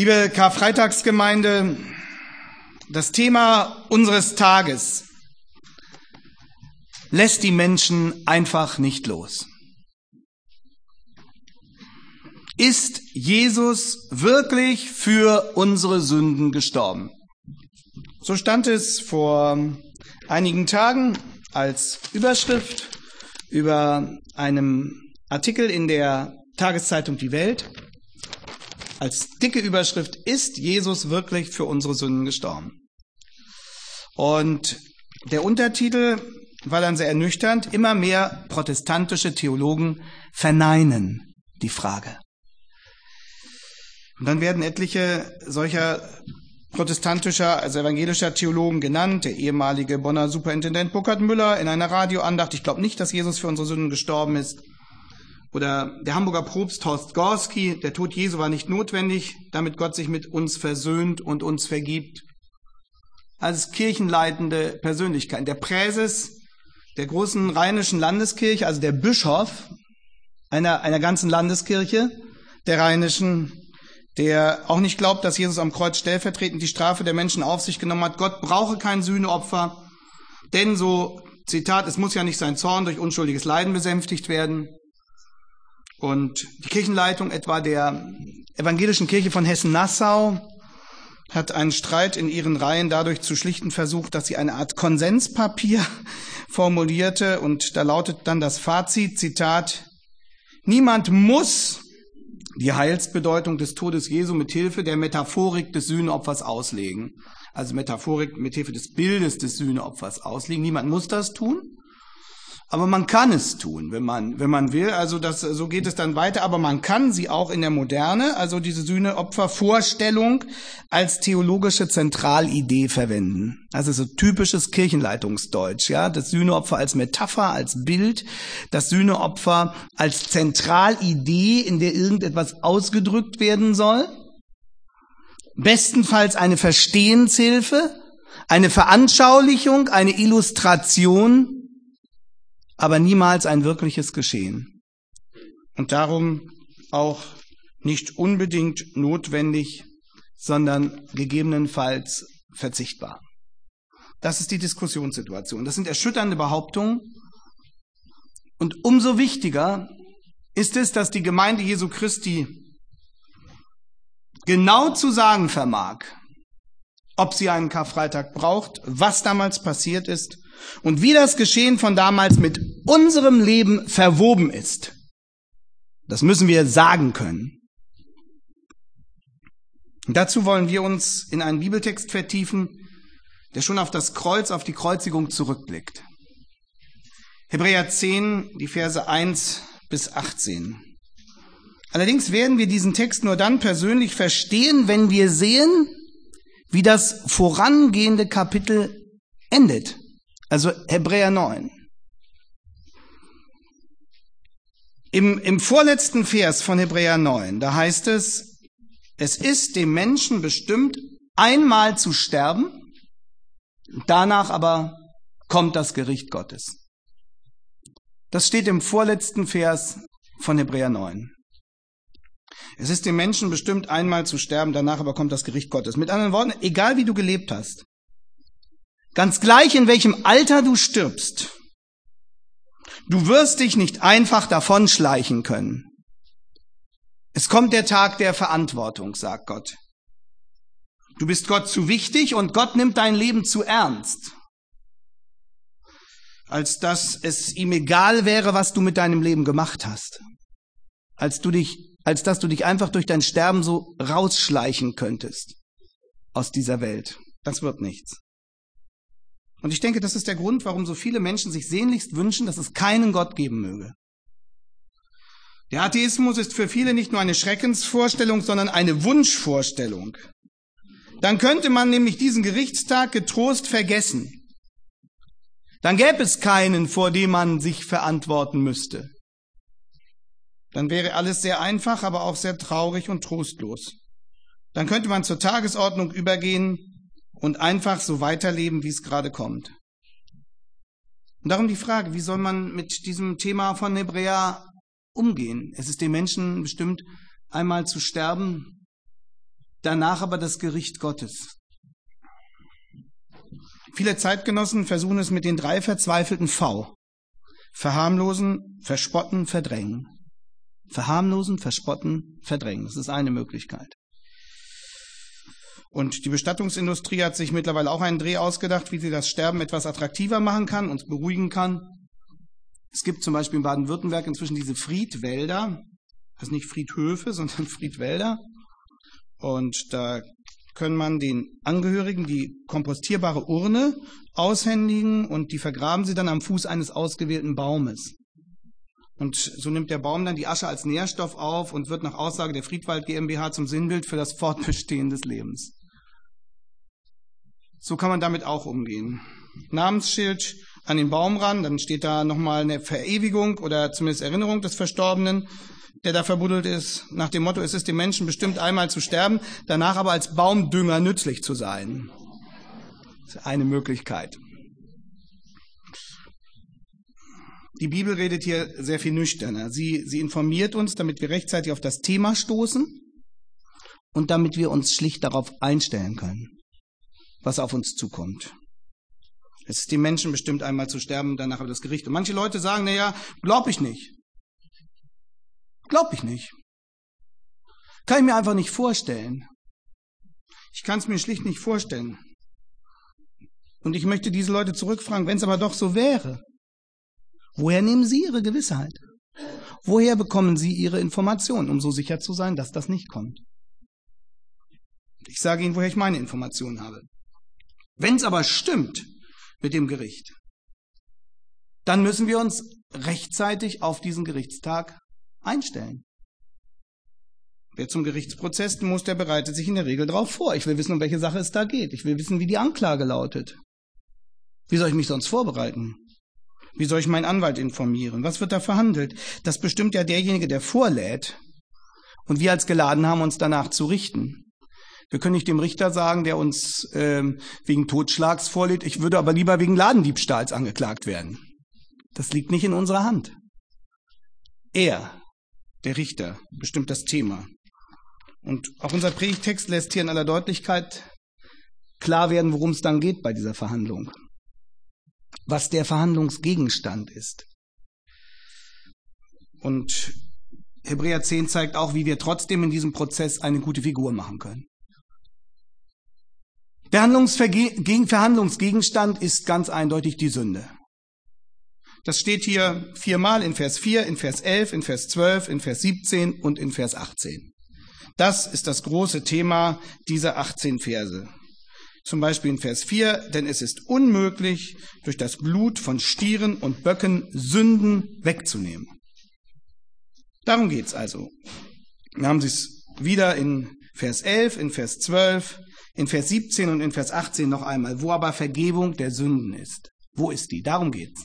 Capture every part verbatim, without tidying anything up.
Liebe Karfreitagsgemeinde, das Thema unseres Tages lässt die Menschen einfach nicht los. Ist Jesus wirklich für unsere Sünden gestorben? So stand es vor einigen Tagen als Überschrift über einem Artikel in der Tageszeitung Die Welt. Als dicke Überschrift: Ist Jesus wirklich für unsere Sünden gestorben? Und der Untertitel war dann sehr ernüchternd. Immer mehr protestantische Theologen verneinen die Frage. Und dann werden etliche solcher protestantischer, also evangelischer Theologen genannt. Der ehemalige Bonner Superintendent Burkhard Müller in einer Radioandacht: Ich glaube nicht, dass Jesus für unsere Sünden gestorben ist. Oder der Hamburger Propst Horst Gorski: Der Tod Jesu war nicht notwendig, damit Gott sich mit uns versöhnt und uns vergibt. Als kirchenleitende Persönlichkeit. Der Präses der großen rheinischen Landeskirche, also der Bischof einer, einer ganzen Landeskirche, der rheinischen, der auch nicht glaubt, dass Jesus am Kreuz stellvertretend die Strafe der Menschen auf sich genommen hat. Gott brauche kein Sühneopfer, denn so, Zitat, es muss ja nicht sein Zorn durch unschuldiges Leiden besänftigt werden. Und die Kirchenleitung etwa der evangelischen Kirche von Hessen-Nassau hat einen Streit in ihren Reihen dadurch zu schlichten versucht, dass sie eine Art Konsenspapier formulierte. Und da lautet dann das Fazit, Zitat: Niemand muss die Heilsbedeutung des Todes Jesu mit Hilfe der Metaphorik des Sühneopfers auslegen. Also Metaphorik mit Hilfe des Bildes des Sühneopfers auslegen. Niemand muss das tun. Aber man kann es tun, wenn man, wenn man will. Also das, so geht es dann weiter. Aber man kann sie auch in der Moderne, also diese Sühneopfervorstellung, als theologische Zentralidee verwenden. Also so typisches Kirchenleitungsdeutsch, ja. Das Sühneopfer als Metapher, als Bild. Das Sühneopfer als Zentralidee, in der irgendetwas ausgedrückt werden soll. Bestenfalls eine Verstehenshilfe, eine Veranschaulichung, eine Illustration, aber niemals ein wirkliches Geschehen. Und darum auch nicht unbedingt notwendig, sondern gegebenenfalls verzichtbar. Das ist die Diskussionssituation. Das sind erschütternde Behauptungen. Und umso wichtiger ist es, dass die Gemeinde Jesu Christi genau zu sagen vermag, ob sie einen Karfreitag braucht, was damals passiert ist, und wie das Geschehen von damals mit unserem Leben verwoben ist. Das müssen wir sagen können. Und dazu wollen wir uns in einen Bibeltext vertiefen, der schon auf das Kreuz, auf die Kreuzigung zurückblickt. Hebräer zehn, die Verse eins bis achtzehn. Allerdings werden wir diesen Text nur dann persönlich verstehen, wenn wir sehen, wie das vorangehende Kapitel endet. Also Hebräer neun. Im, im vorletzten Vers von Hebräer neun, da heißt es: Es ist dem Menschen bestimmt, einmal zu sterben, danach aber kommt das Gericht Gottes. Das steht im vorletzten Vers von Hebräer neun. Es ist dem Menschen bestimmt, einmal zu sterben, danach aber kommt das Gericht Gottes. Mit anderen Worten, egal wie du gelebt hast, ganz gleich, in welchem Alter du stirbst, du wirst dich nicht einfach davonschleichen können. Es kommt der Tag der Verantwortung, sagt Gott. Du bist Gott zu wichtig und Gott nimmt dein Leben zu ernst, als dass es ihm egal wäre, was du mit deinem Leben gemacht hast, als du dich, als dass du dich einfach durch dein Sterben so rausschleichen könntest aus dieser Welt. Das wird nichts. Und ich denke, das ist der Grund, warum so viele Menschen sich sehnlichst wünschen, dass es keinen Gott geben möge. Der Atheismus ist für viele nicht nur eine Schreckensvorstellung, sondern eine Wunschvorstellung. Dann könnte man nämlich diesen Gerichtstag getrost vergessen. Dann gäbe es keinen, vor dem man sich verantworten müsste. Dann wäre alles sehr einfach, aber auch sehr traurig und trostlos. Dann könnte man zur Tagesordnung übergehen und einfach so weiterleben, wie es gerade kommt. Und darum die Frage, wie soll man mit diesem Thema von Hebräer umgehen? Es ist den Menschen bestimmt, einmal zu sterben, danach aber das Gericht Gottes. Viele Zeitgenossen versuchen es mit den drei verzweifelten V. Verharmlosen, verspotten, verdrängen. Verharmlosen, verspotten, verdrängen. Das ist eine Möglichkeit. Und die Bestattungsindustrie hat sich mittlerweile auch einen Dreh ausgedacht, wie sie das Sterben etwas attraktiver machen kann, uns beruhigen kann. Es gibt zum Beispiel in Baden-Württemberg inzwischen diese Friedwälder. Das sind nicht Friedhöfe, sondern Friedwälder. Und da können man den Angehörigen die kompostierbare Urne aushändigen und die vergraben sie dann am Fuß eines ausgewählten Baumes. Und so nimmt der Baum dann die Asche als Nährstoff auf und wird nach Aussage der Friedwald GmbH zum Sinnbild für das Fortbestehen des Lebens. So kann man damit auch umgehen. Namensschild an den Baum ran, dann steht da nochmal eine Verewigung oder zumindest Erinnerung des Verstorbenen, der da verbuddelt ist, nach dem Motto, es ist dem Menschen bestimmt einmal zu sterben, danach aber als Baumdünger nützlich zu sein. Das ist eine Möglichkeit. Die Bibel redet hier sehr viel nüchterner. Sie, sie informiert uns, damit wir rechtzeitig auf das Thema stoßen und damit wir uns schlicht darauf einstellen können, was auf uns zukommt. Es ist dem Menschen bestimmt einmal zu sterben, danach aber das Gericht. Und manche Leute sagen, naja, glaub ich nicht. Glaub ich nicht. Kann ich mir einfach nicht vorstellen. Ich kann es mir schlicht nicht vorstellen. Und ich möchte diese Leute zurückfragen, wenn es aber doch so wäre, woher nehmen Sie Ihre Gewissheit? Woher bekommen Sie Ihre Informationen, um so sicher zu sein, dass das nicht kommt? Ich sage Ihnen, woher ich meine Informationen habe. Wenn es aber stimmt mit dem Gericht, dann müssen wir uns rechtzeitig auf diesen Gerichtstag einstellen. Wer zum Gerichtsprozess muss, der bereitet sich in der Regel darauf vor. Ich will wissen, um welche Sache es da geht. Ich will wissen, wie die Anklage lautet. Wie soll ich mich sonst vorbereiten? Wie soll ich meinen Anwalt informieren? Was wird da verhandelt? Das bestimmt ja derjenige, der vorlädt. Und wir als Geladen haben uns danach zu richten. Wir können nicht dem Richter sagen, der uns ähm, wegen Totschlags vorlädt, ich würde aber lieber wegen Ladendiebstahls angeklagt werden. Das liegt nicht in unserer Hand. Er, der Richter, bestimmt das Thema. Und auch unser Predigtext lässt hier in aller Deutlichkeit klar werden, worum es dann geht bei dieser Verhandlung. Was der Verhandlungsgegenstand ist. Und Hebräer zehn zeigt auch, wie wir trotzdem in diesem Prozess eine gute Figur machen können. Der Verhandlungsgegenstand ist ganz eindeutig die Sünde. Das steht hier viermal in Vers vier, in Vers elf, in Vers zwölf, in Vers siebzehn und in Vers achtzehn. Das ist das große Thema dieser achtzehn Verse. Zum Beispiel in Vers vier, denn es ist unmöglich, durch das Blut von Stieren und Böcken Sünden wegzunehmen. Darum geht's also. Dann haben Sie es wieder in Vers elf, in Vers zwölf, in Vers siebzehn und in Vers achtzehn noch einmal, wo aber Vergebung der Sünden ist. Wo ist die? Darum geht's.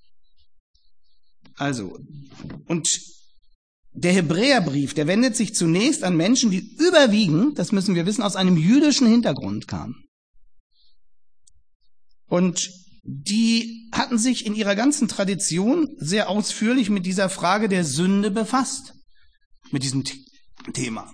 Also, und der Hebräerbrief, der wendet sich zunächst an Menschen, die überwiegend, das müssen wir wissen, aus einem jüdischen Hintergrund kamen. Und die hatten sich in ihrer ganzen Tradition sehr ausführlich mit dieser Frage der Sünde befasst, mit diesem Thema.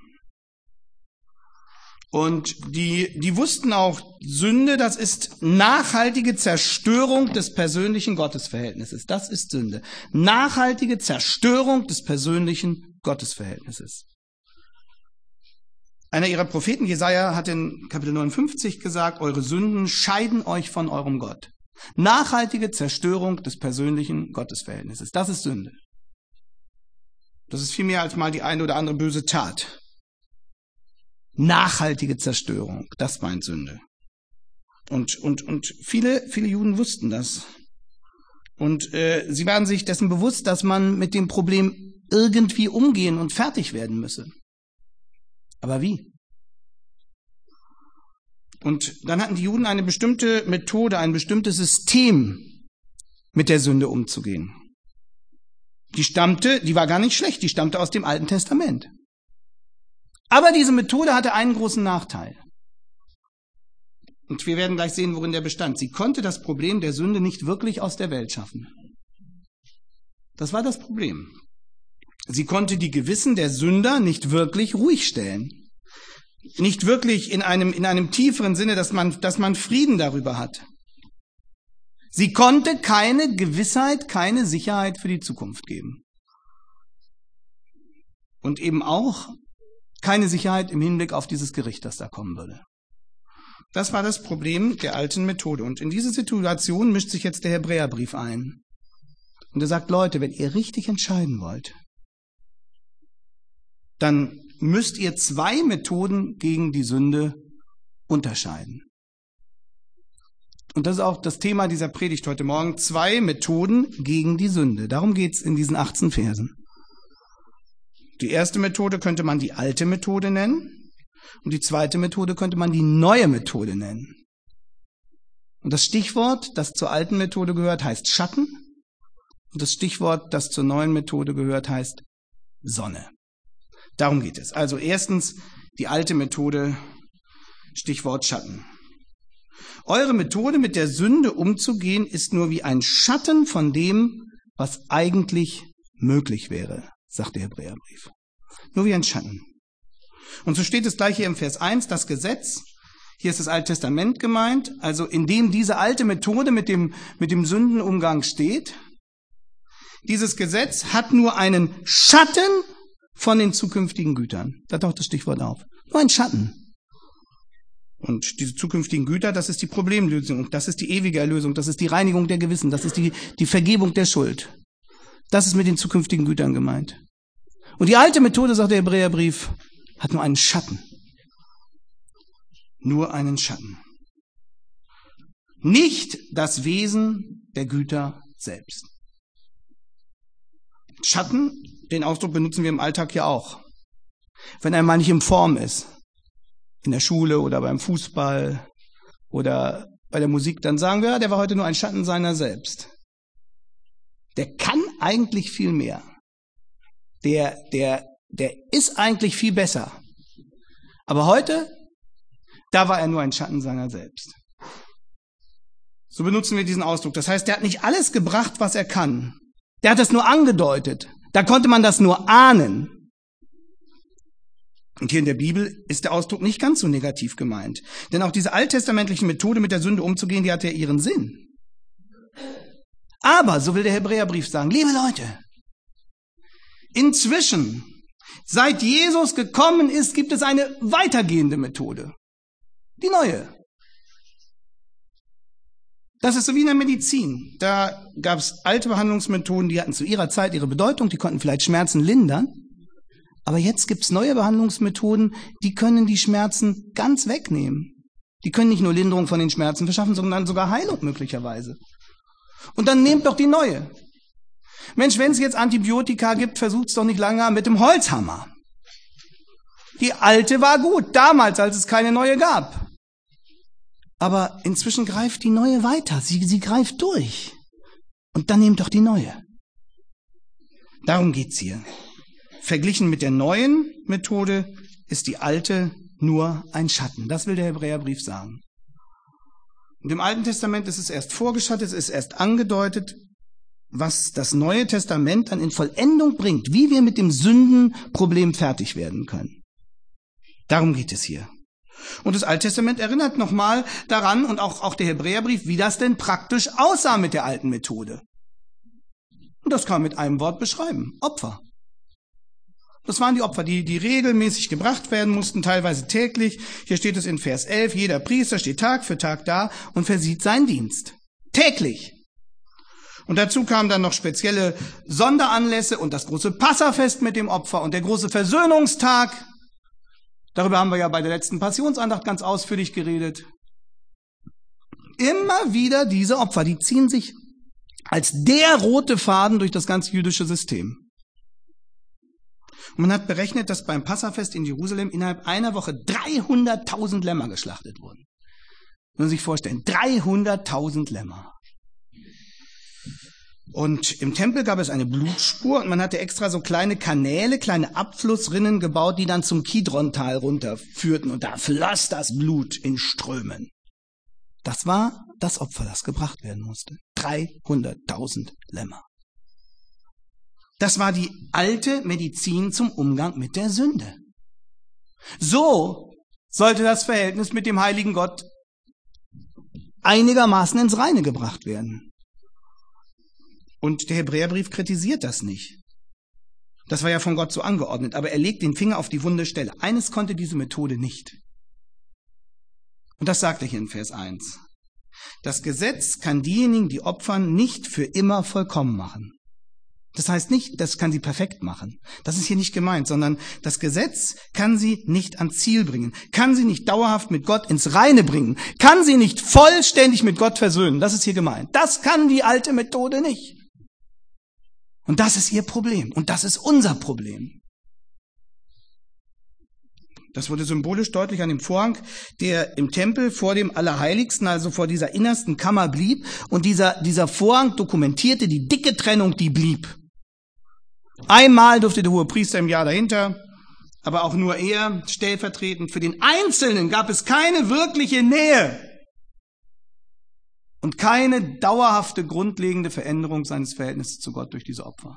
Und die, die wussten auch, Sünde, das ist nachhaltige Zerstörung des persönlichen Gottesverhältnisses. Das ist Sünde. Nachhaltige Zerstörung des persönlichen Gottesverhältnisses. Einer ihrer Propheten, Jesaja, hat in Kapitel neunundfünfzig gesagt, eure Sünden scheiden euch von eurem Gott. Nachhaltige Zerstörung des persönlichen Gottesverhältnisses. Das ist Sünde. Das ist viel mehr als mal die eine oder andere böse Tat. Nachhaltige Zerstörung, das meint Sünde. Und, und, und viele, viele Juden wussten das. Und äh, sie waren sich dessen bewusst, dass man mit dem Problem irgendwie umgehen und fertig werden müsse. Aber wie? Und dann hatten die Juden eine bestimmte Methode, ein bestimmtes System, mit der Sünde umzugehen. Die stammte, die war gar nicht schlecht, die stammte aus dem Alten Testament. Aber diese Methode hatte einen großen Nachteil. Und wir werden gleich sehen, worin der bestand. Sie konnte das Problem der Sünde nicht wirklich aus der Welt schaffen. Das war das Problem. Sie konnte die Gewissen der Sünder nicht wirklich ruhig stellen. nicht wirklich in einem, in einem tieferen Sinne, dass man, dass man Frieden darüber hat. Sie konnte keine Gewissheit, keine Sicherheit für die Zukunft geben. Und eben auch keine Sicherheit im Hinblick auf dieses Gericht, das da kommen würde. Das war das Problem der alten Methode. Und in diese Situation mischt sich jetzt der Hebräerbrief ein. Und er sagt, Leute, wenn ihr richtig entscheiden wollt, dann müsst ihr zwei Methoden gegen die Sünde unterscheiden. Und das ist auch das Thema dieser Predigt heute Morgen. Zwei Methoden gegen die Sünde. Darum geht es in diesen achtzehn Versen. Die erste Methode könnte man die alte Methode nennen. Und die zweite Methode könnte man die neue Methode nennen. Und das Stichwort, das zur alten Methode gehört, heißt Schatten. Und das Stichwort, das zur neuen Methode gehört, heißt Sonne. Darum geht es. Also erstens die alte Methode, Stichwort Schatten. Eure Methode, mit der Sünde umzugehen, ist nur wie ein Schatten von dem, was eigentlich möglich wäre, sagt der Hebräerbrief. Nur wie ein Schatten. Und so steht es gleich hier im Vers eins, das Gesetz, hier ist das Alte Testament gemeint, also in dem diese alte Methode mit dem, mit dem Sündenumgang steht. Dieses Gesetz hat nur einen Schatten von den zukünftigen Gütern. Da taucht das Stichwort auf. Nur ein Schatten. Und diese zukünftigen Güter, das ist die Problemlösung, das ist die ewige Erlösung, das ist die Reinigung der Gewissen, das ist die, die Vergebung der Schuld. Das ist mit den zukünftigen Gütern gemeint. Und die alte Methode, sagt der Hebräerbrief, hat nur einen Schatten. Nur einen Schatten. Nicht das Wesen der Güter selbst. Schatten, den Ausdruck benutzen wir im Alltag ja auch. Wenn ein Mann nicht in Form ist, in der Schule oder beim Fußball oder bei der Musik, dann sagen wir, der war heute nur ein Schatten seiner selbst. Der kann eigentlich viel mehr. Der, der, der ist eigentlich viel besser. Aber heute, da war er nur ein Schatten seiner selbst. So benutzen wir diesen Ausdruck. Das heißt, der hat nicht alles gebracht, was er kann. Der hat das nur angedeutet. Da konnte man das nur ahnen. Und hier in der Bibel ist der Ausdruck nicht ganz so negativ gemeint. Denn auch diese alttestamentliche Methode, mit der Sünde umzugehen, die hat ja ihren Sinn. Aber, so will der Hebräerbrief sagen, liebe Leute, inzwischen, seit Jesus gekommen ist, gibt es eine weitergehende Methode. Die neue. Das ist so wie in der Medizin. Da gab es alte Behandlungsmethoden, die hatten zu ihrer Zeit ihre Bedeutung, die konnten vielleicht Schmerzen lindern. Aber jetzt gibt es neue Behandlungsmethoden, die können die Schmerzen ganz wegnehmen. Die können nicht nur Linderung von den Schmerzen verschaffen, sondern sogar Heilung möglicherweise. Und dann nehmt doch die neue. Mensch, wenn es jetzt Antibiotika gibt, versucht es doch nicht lange mit dem Holzhammer. Die alte war gut, damals, als es keine neue gab. Aber inzwischen greift die neue weiter, sie, sie greift durch. Und dann nehmt doch die neue. Darum geht's hier. Verglichen mit der neuen Methode ist die alte nur ein Schatten. Das will der Hebräerbrief sagen. Und im Alten Testament ist es erst vorgeschattet, es ist erst angedeutet, was das Neue Testament dann in Vollendung bringt, wie wir mit dem Sündenproblem fertig werden können. Darum geht es hier. Und das Alte Testament erinnert nochmal daran, und auch, auch der Hebräerbrief, wie das denn praktisch aussah mit der alten Methode. Und das kann man mit einem Wort beschreiben. Opfer. Das waren die Opfer, die, die regelmäßig gebracht werden mussten, teilweise täglich. Hier steht es in Vers elf, jeder Priester steht Tag für Tag da und versieht seinen Dienst. Täglich. Und dazu kamen dann noch spezielle Sonderanlässe und das große Passafest mit dem Opfer und der große Versöhnungstag. Darüber haben wir ja bei der letzten Passionsandacht ganz ausführlich geredet. Immer wieder diese Opfer, die ziehen sich als der rote Faden durch das ganze jüdische System. Und man hat berechnet, dass beim Passafest in Jerusalem innerhalb einer Woche dreihunderttausend Lämmer geschlachtet wurden. Muss man sich vorstellen, dreihunderttausend Lämmer. Und im Tempel gab es eine Blutspur und man hatte extra so kleine Kanäle, kleine Abflussrinnen gebaut, die dann zum Kidron-Tal runterführten. Und da floss das Blut in Strömen. Das war das Opfer, das gebracht werden musste. dreihunderttausend Lämmer. Das war die alte Medizin zum Umgang mit der Sünde. So sollte das Verhältnis mit dem heiligen Gott einigermaßen ins Reine gebracht werden. Und der Hebräerbrief kritisiert das nicht. Das war ja von Gott so angeordnet, aber er legt den Finger auf die wunde Stelle. Eines konnte diese Methode nicht. Und das sagt er hier in Vers eins. Das Gesetz kann diejenigen, die opfern, nicht für immer vollkommen machen. Das heißt nicht, das kann sie perfekt machen. Das ist hier nicht gemeint, sondern das Gesetz kann sie nicht ans Ziel bringen, kann sie nicht dauerhaft mit Gott ins Reine bringen, kann sie nicht vollständig mit Gott versöhnen. Das ist hier gemeint. Das kann die alte Methode nicht. Und das ist ihr Problem. Und das ist unser Problem. Das wurde symbolisch deutlich an dem Vorhang, der im Tempel vor dem Allerheiligsten, also vor dieser innersten Kammer blieb. Und dieser, dieser Vorhang dokumentierte die dicke Trennung, die blieb. Einmal durfte der Hohepriester im Jahr dahinter, aber auch nur er stellvertretend. Für den Einzelnen gab es keine wirkliche Nähe und keine dauerhafte, grundlegende Veränderung seines Verhältnisses zu Gott durch diese Opfer.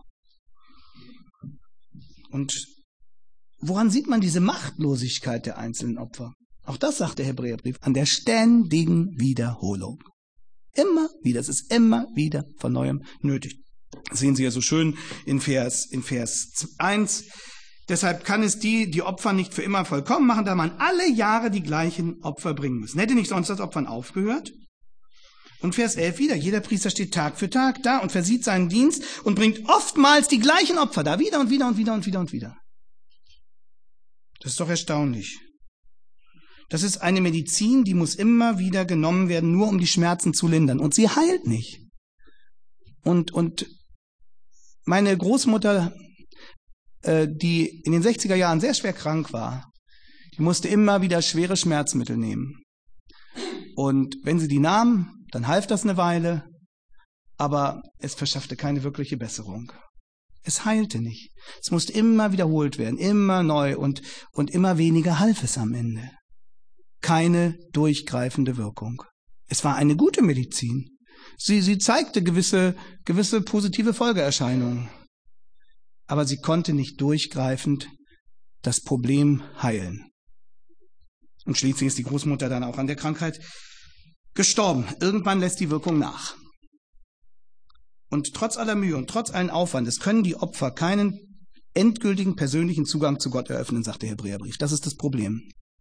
Und woran sieht man diese Machtlosigkeit der einzelnen Opfer? Auch das sagt der Hebräerbrief, an der ständigen Wiederholung. Immer wieder, es ist immer wieder von Neuem nötig. Das sehen Sie ja so schön in Vers, in Vers eins. Deshalb kann es die, die Opfer nicht für immer vollkommen machen, da man alle Jahre die gleichen Opfer bringen muss. Hätte nicht sonst das Opfern aufgehört? Und Vers elf wieder, jeder Priester steht Tag für Tag da und versieht seinen Dienst und bringt oftmals die gleichen Opfer da, wieder und wieder und wieder und wieder und wieder. Das ist doch erstaunlich. Das ist eine Medizin, die muss immer wieder genommen werden, nur um die Schmerzen zu lindern. Und sie heilt nicht. Und, und meine Großmutter, äh, die in den sechziger Jahren sehr schwer krank war, die musste immer wieder schwere Schmerzmittel nehmen. Und wenn sie die nahm, dann half das eine Weile, aber es verschaffte keine wirkliche Besserung. Es heilte nicht. Es musste immer wiederholt werden, immer neu und, und immer weniger half es am Ende. Keine durchgreifende Wirkung. Es war eine gute Medizin. Sie, sie zeigte gewisse, gewisse positive Folgeerscheinungen. Aber sie konnte nicht durchgreifend das Problem heilen. Und schließlich ist die Großmutter dann auch an der Krankheit gestorben. Irgendwann lässt die Wirkung nach. Und trotz aller Mühe und trotz allen Aufwandes können die Opfer keinen endgültigen persönlichen Zugang zu Gott eröffnen, sagt der Hebräerbrief. Das ist das Problem.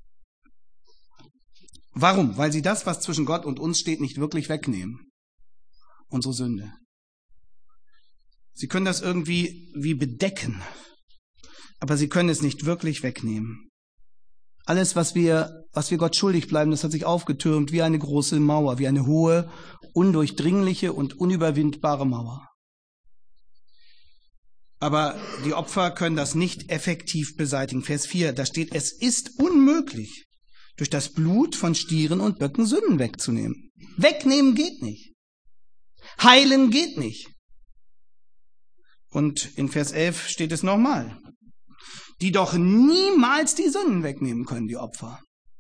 Warum? Weil sie das, was zwischen Gott und uns steht, nicht wirklich wegnehmen. Unsere Sünde. Sie können das irgendwie wie bedecken, aber sie können es nicht wirklich wegnehmen. Alles, was wir, was wir Gott schuldig bleiben, das hat sich aufgetürmt wie eine große Mauer, wie eine hohe, undurchdringliche und unüberwindbare Mauer. Aber die Opfer können das nicht effektiv beseitigen. Vers vier, da steht, es ist unmöglich, durch das Blut von Stieren und Böcken Sünden wegzunehmen. Wegnehmen geht nicht. Heilen geht nicht. Und in Vers elf steht es nochmal. Die doch niemals die Sünden wegnehmen können, die Opfer.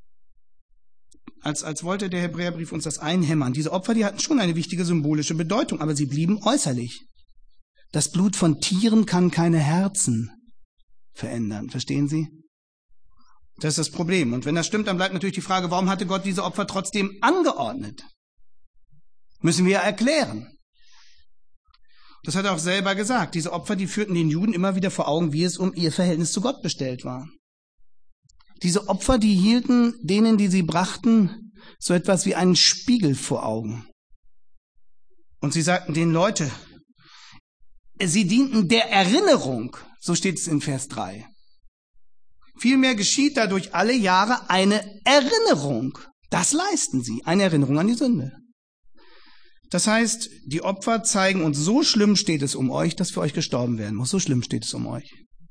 Als, als wollte der Hebräerbrief uns das einhämmern. Diese Opfer, die hatten schon eine wichtige symbolische Bedeutung, aber sie blieben äußerlich. Das Blut von Tieren kann keine Herzen verändern. Verstehen Sie? Das ist das Problem. Und wenn das stimmt, dann bleibt natürlich die Frage, warum hatte Gott diese Opfer trotzdem angeordnet? Müssen wir ja erklären. Das hat er auch selber gesagt. Diese Opfer, die führten den Juden immer wieder vor Augen, wie es um ihr Verhältnis zu Gott bestellt war. Diese Opfer, die hielten denen, die sie brachten, so etwas wie einen Spiegel vor Augen. Und sie sagten den Leute, sie dienten der Erinnerung, so steht es in Vers drei. Vielmehr geschieht dadurch alle Jahre eine Erinnerung. Das leisten sie, eine Erinnerung an die Sünde. Das heißt, die Opfer zeigen uns, so schlimm steht es um euch, dass für euch gestorben werden muss. So schlimm steht es um euch.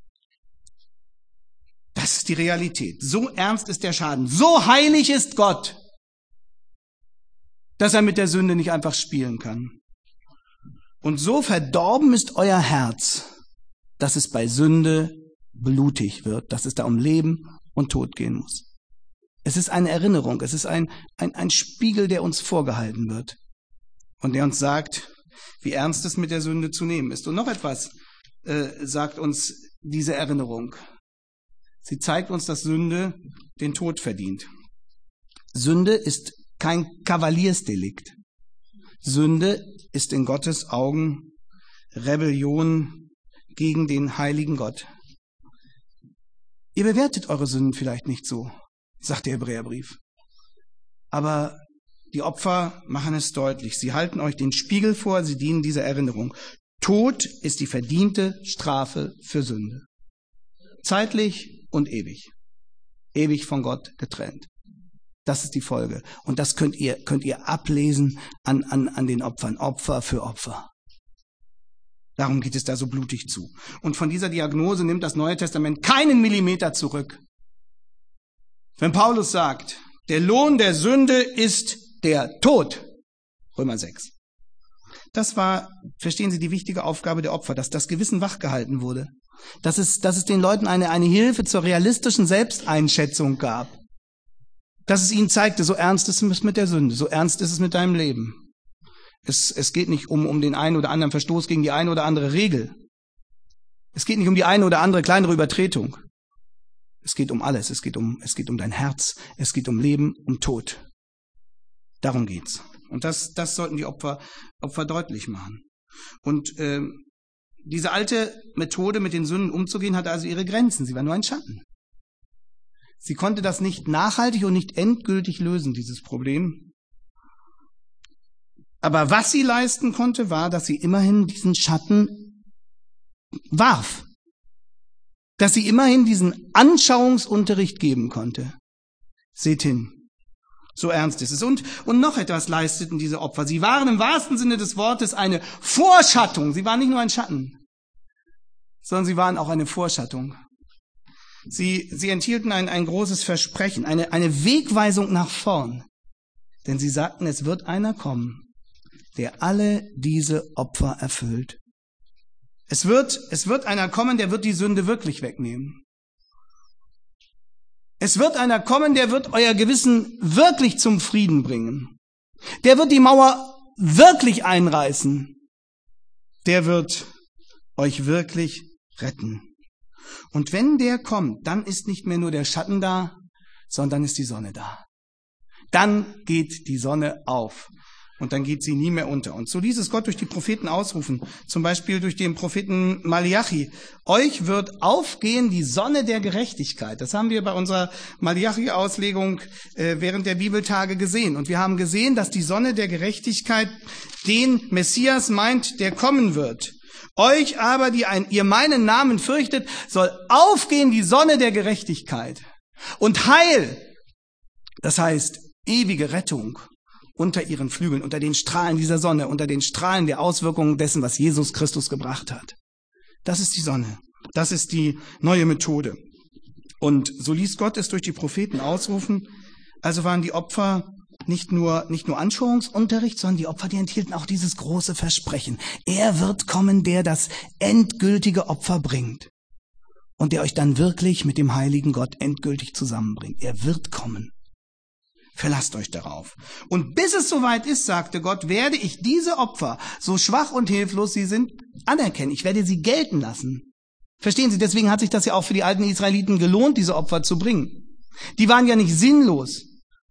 Das ist die Realität. So ernst ist der Schaden. So heilig ist Gott, dass er mit der Sünde nicht einfach spielen kann. Und so verdorben ist euer Herz, dass es bei Sünde blutig wird, dass es da um Leben und Tod gehen muss. Es ist eine Erinnerung, es ist ein, ein, ein Spiegel, der uns vorgehalten wird. Und der uns sagt, wie ernst es mit der Sünde zu nehmen ist. Und noch etwas äh, sagt uns diese Erinnerung. Sie zeigt uns, dass Sünde den Tod verdient. Sünde ist kein Kavaliersdelikt. Sünde ist in Gottes Augen Rebellion gegen den heiligen Gott. Ihr bewertet eure Sünden vielleicht nicht so, sagt der Hebräerbrief. Aber die Opfer machen es deutlich. Sie halten euch den Spiegel vor, sie dienen dieser Erinnerung. Tod ist die verdiente Strafe für Sünde. Zeitlich und ewig. Ewig von Gott getrennt. Das ist die Folge. Und das könnt ihr, könnt ihr ablesen an, an, an den Opfern. Opfer für Opfer. Darum geht es da so blutig zu. Und von dieser Diagnose nimmt das Neue Testament keinen Millimeter zurück. Wenn Paulus sagt, der Lohn der Sünde ist der Tod, Römer sechs. Das war, verstehen Sie, die wichtige Aufgabe der Opfer, dass das Gewissen wachgehalten wurde. Dass es, dass es den Leuten eine, eine Hilfe zur realistischen Selbsteinschätzung gab. Dass es ihnen zeigte, so ernst ist es mit der Sünde, so ernst ist es mit deinem Leben. Es, es geht nicht um, um den einen oder anderen Verstoß gegen die eine oder andere Regel. Es geht nicht um die eine oder andere kleinere Übertretung. Es geht um alles. Es geht um, es geht um dein Herz. Es geht um Leben, um Tod. Darum geht's. Und das, das sollten die Opfer, Opfer deutlich machen. Und äh, diese alte Methode, mit den Sünden umzugehen, hatte also ihre Grenzen. Sie war nur ein Schatten. Sie konnte das nicht nachhaltig und nicht endgültig lösen, dieses Problem. Aber was sie leisten konnte, war, dass sie immerhin diesen Schatten warf. Dass sie immerhin diesen Anschauungsunterricht geben konnte. Seht hin, so ernst ist es. Und, und noch etwas leisteten diese Opfer. Sie waren im wahrsten Sinne des Wortes eine Vorschattung. Sie waren nicht nur ein Schatten, sondern sie waren auch eine Vorschattung. Sie, sie enthielten ein, ein großes Versprechen, eine, eine Wegweisung nach vorn. Denn sie sagten, es wird einer kommen, der alle diese Opfer erfüllt. Es wird, es wird einer kommen, der wird die Sünde wirklich wegnehmen. Es wird einer kommen, der wird euer Gewissen wirklich zum Frieden bringen. Der wird die Mauer wirklich einreißen. Der wird euch wirklich retten. Und wenn der kommt, dann ist nicht mehr nur der Schatten da, sondern ist die Sonne da. Dann geht die Sonne auf. Und dann geht sie nie mehr unter. Und so ließ es Gott durch die Propheten ausrufen. Zum Beispiel durch den Propheten Malachi. Euch wird aufgehen die Sonne der Gerechtigkeit. Das haben wir bei unserer Malachi-Auslegung äh, während der Bibeltage gesehen. Und wir haben gesehen, dass die Sonne der Gerechtigkeit den Messias meint, der kommen wird. Euch aber, die ein, ihr meinen Namen fürchtet, soll aufgehen die Sonne der Gerechtigkeit. Und Heil, das heißt ewige Rettung, unter ihren Flügeln, unter den Strahlen dieser Sonne, unter den Strahlen der Auswirkungen dessen, was Jesus Christus gebracht hat. Das ist die Sonne. Das ist die neue Methode. Und so ließ Gott es durch die Propheten ausrufen. Also waren die Opfer nicht nur, nicht nur Anschauungsunterricht, sondern die Opfer, die enthielten auch dieses große Versprechen. Er wird kommen, der das endgültige Opfer bringt. Und der euch dann wirklich mit dem heiligen Gott endgültig zusammenbringt. Er wird kommen. Verlasst euch darauf. Und bis es soweit ist, sagte Gott, werde ich diese Opfer, so schwach und hilflos sie sind, anerkennen. Ich werde sie gelten lassen. Verstehen Sie, deswegen hat sich das ja auch für die alten Israeliten gelohnt, diese Opfer zu bringen. Die waren ja nicht sinnlos.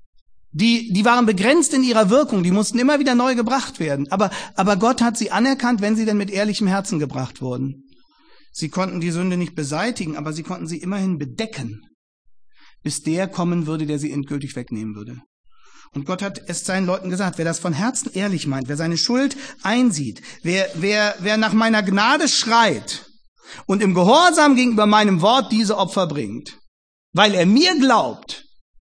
Die, die waren begrenzt in ihrer Wirkung. Die mussten immer wieder neu gebracht werden. Aber, aber Gott hat sie anerkannt, wenn sie denn mit ehrlichem Herzen gebracht wurden. Sie konnten die Sünde nicht beseitigen, aber sie konnten sie immerhin bedecken, bis der kommen würde, der sie endgültig wegnehmen würde. Und Gott hat es seinen Leuten gesagt, wer das von Herzen ehrlich meint, wer seine Schuld einsieht, wer, wer, wer nach meiner Gnade schreit und im Gehorsam gegenüber meinem Wort diese Opfer bringt, weil er mir glaubt,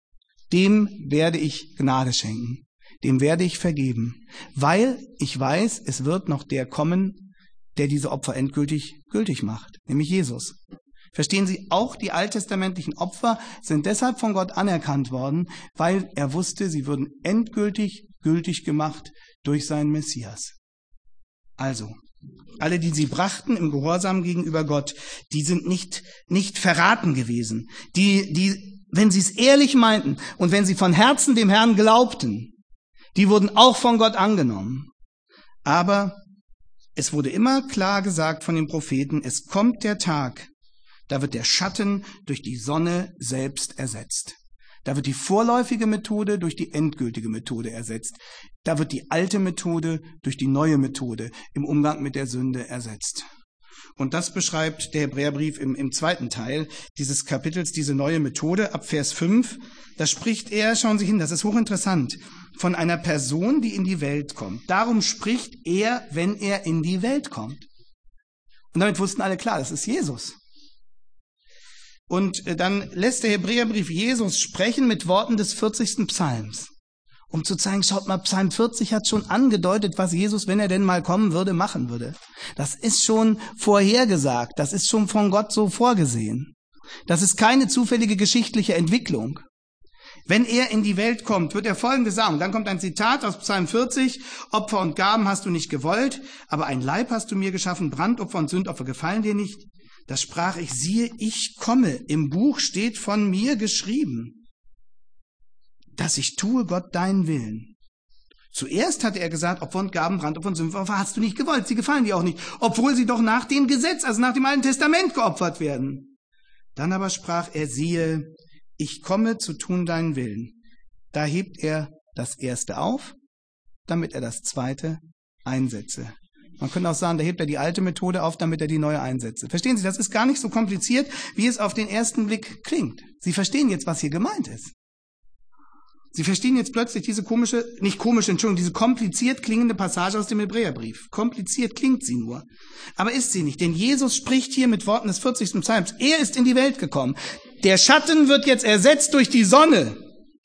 dem werde ich Gnade schenken, dem werde ich vergeben, weil ich weiß, es wird noch der kommen, der diese Opfer endgültig gültig macht, nämlich Jesus. Verstehen Sie, auch die alttestamentlichen Opfer sind deshalb von Gott anerkannt worden, weil er wusste, sie würden endgültig gültig gemacht durch seinen Messias. Also, alle, die sie brachten im Gehorsam gegenüber Gott, die sind nicht, nicht verraten gewesen. Die, die, wenn sie es ehrlich meinten und wenn sie von Herzen dem Herrn glaubten, die wurden auch von Gott angenommen. Aber es wurde immer klar gesagt von den Propheten, es kommt der Tag, da wird der Schatten durch die Sonne selbst ersetzt. Da wird die vorläufige Methode durch die endgültige Methode ersetzt. Da wird die alte Methode durch die neue Methode im Umgang mit der Sünde ersetzt. Und das beschreibt der Hebräerbrief im, im zweiten Teil dieses Kapitels, diese neue Methode ab Vers fünf. Da spricht er, schauen Sie hin, das ist hochinteressant, von einer Person, die in die Welt kommt. Darum spricht er, wenn er in die Welt kommt. Und damit wussten alle klar, das ist Jesus. Und dann lässt der Hebräerbrief Jesus sprechen mit Worten des vierzigsten Psalms, um zu zeigen, schaut mal, Psalm vierzig hat schon angedeutet, was Jesus, wenn er denn mal kommen würde, machen würde. Das ist schon vorhergesagt, das ist schon von Gott so vorgesehen. Das ist keine zufällige geschichtliche Entwicklung. Wenn er in die Welt kommt, wird er Folgendes sagen. Dann kommt ein Zitat aus Psalm vierzig. Opfer und Gaben hast du nicht gewollt, aber ein Leib hast du mir geschaffen, Brandopfer und Sündopfer gefallen dir nicht. Da sprach ich, siehe, ich komme. Im Buch steht von mir geschrieben, dass ich tue Gott deinen Willen. Zuerst hatte er gesagt, Opfer und Gaben, Brandopfer und Sündopfer hast du nicht gewollt. Sie gefallen dir auch nicht, obwohl sie doch nach dem Gesetz, also nach dem Alten Testament geopfert werden. Dann aber sprach er, siehe, ich komme zu tun deinen Willen. Da hebt er das erste auf, damit er das zweite einsetze. Man könnte auch sagen, da hebt er die alte Methode auf, damit er die neue einsetze. Verstehen Sie, das ist gar nicht so kompliziert, wie es auf den ersten Blick klingt. Sie verstehen jetzt, was hier gemeint ist. Sie verstehen jetzt plötzlich diese komische, nicht komische, Entschuldigung, diese kompliziert klingende Passage aus dem Hebräerbrief. Kompliziert klingt sie nur, aber ist sie nicht. Denn Jesus spricht hier mit Worten des vierzigsten Psalms. Er ist in die Welt gekommen. Der Schatten wird jetzt ersetzt durch die Sonne.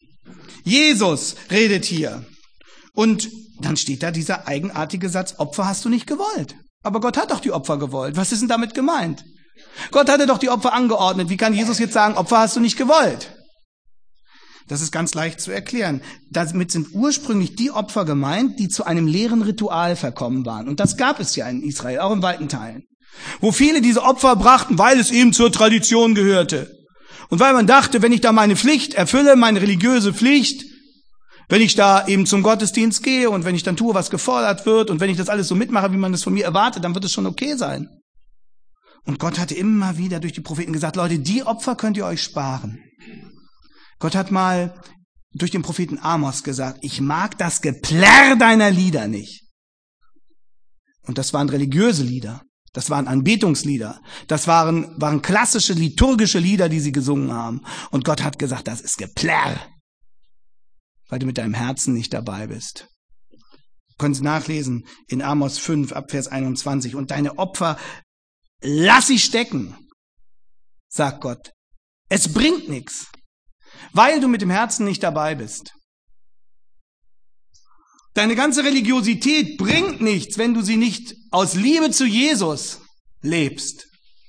Jesus redet hier. Und dann steht da dieser eigenartige Satz, Opfer hast du nicht gewollt. Aber Gott hat doch die Opfer gewollt. Was ist denn damit gemeint? Gott hatte doch die Opfer angeordnet. Wie kann Jesus jetzt sagen, Opfer hast du nicht gewollt? Das ist ganz leicht zu erklären. Damit sind ursprünglich die Opfer gemeint, die zu einem leeren Ritual verkommen waren. Und das gab es ja in Israel, auch in weiten Teilen. Wo viele diese Opfer brachten, weil es eben zur Tradition gehörte. Und weil man dachte, wenn ich da meine Pflicht erfülle, meine religiöse Pflicht, wenn ich da eben zum Gottesdienst gehe und wenn ich dann tue, was gefordert wird und wenn ich das alles so mitmache, wie man das von mir erwartet, dann wird es schon okay sein. Und Gott hatte immer wieder durch die Propheten gesagt, Leute, die Opfer könnt ihr euch sparen. Gott hat mal durch den Propheten Amos gesagt, ich mag das Geplärr deiner Lieder nicht. Und das waren religiöse Lieder, das waren Anbetungslieder, das waren, waren klassische liturgische Lieder, die sie gesungen haben. Und Gott hat gesagt, das ist Geplärr, weil du mit deinem Herzen nicht dabei bist. Können Sie nachlesen in Amos fünf, ab Vers einundzwanzig. Und deine Opfer, lass sie stecken, sagt Gott. Es bringt nichts, weil du mit dem Herzen nicht dabei bist. Deine ganze Religiosität bringt nichts, wenn du sie nicht aus Liebe zu Jesus lebst.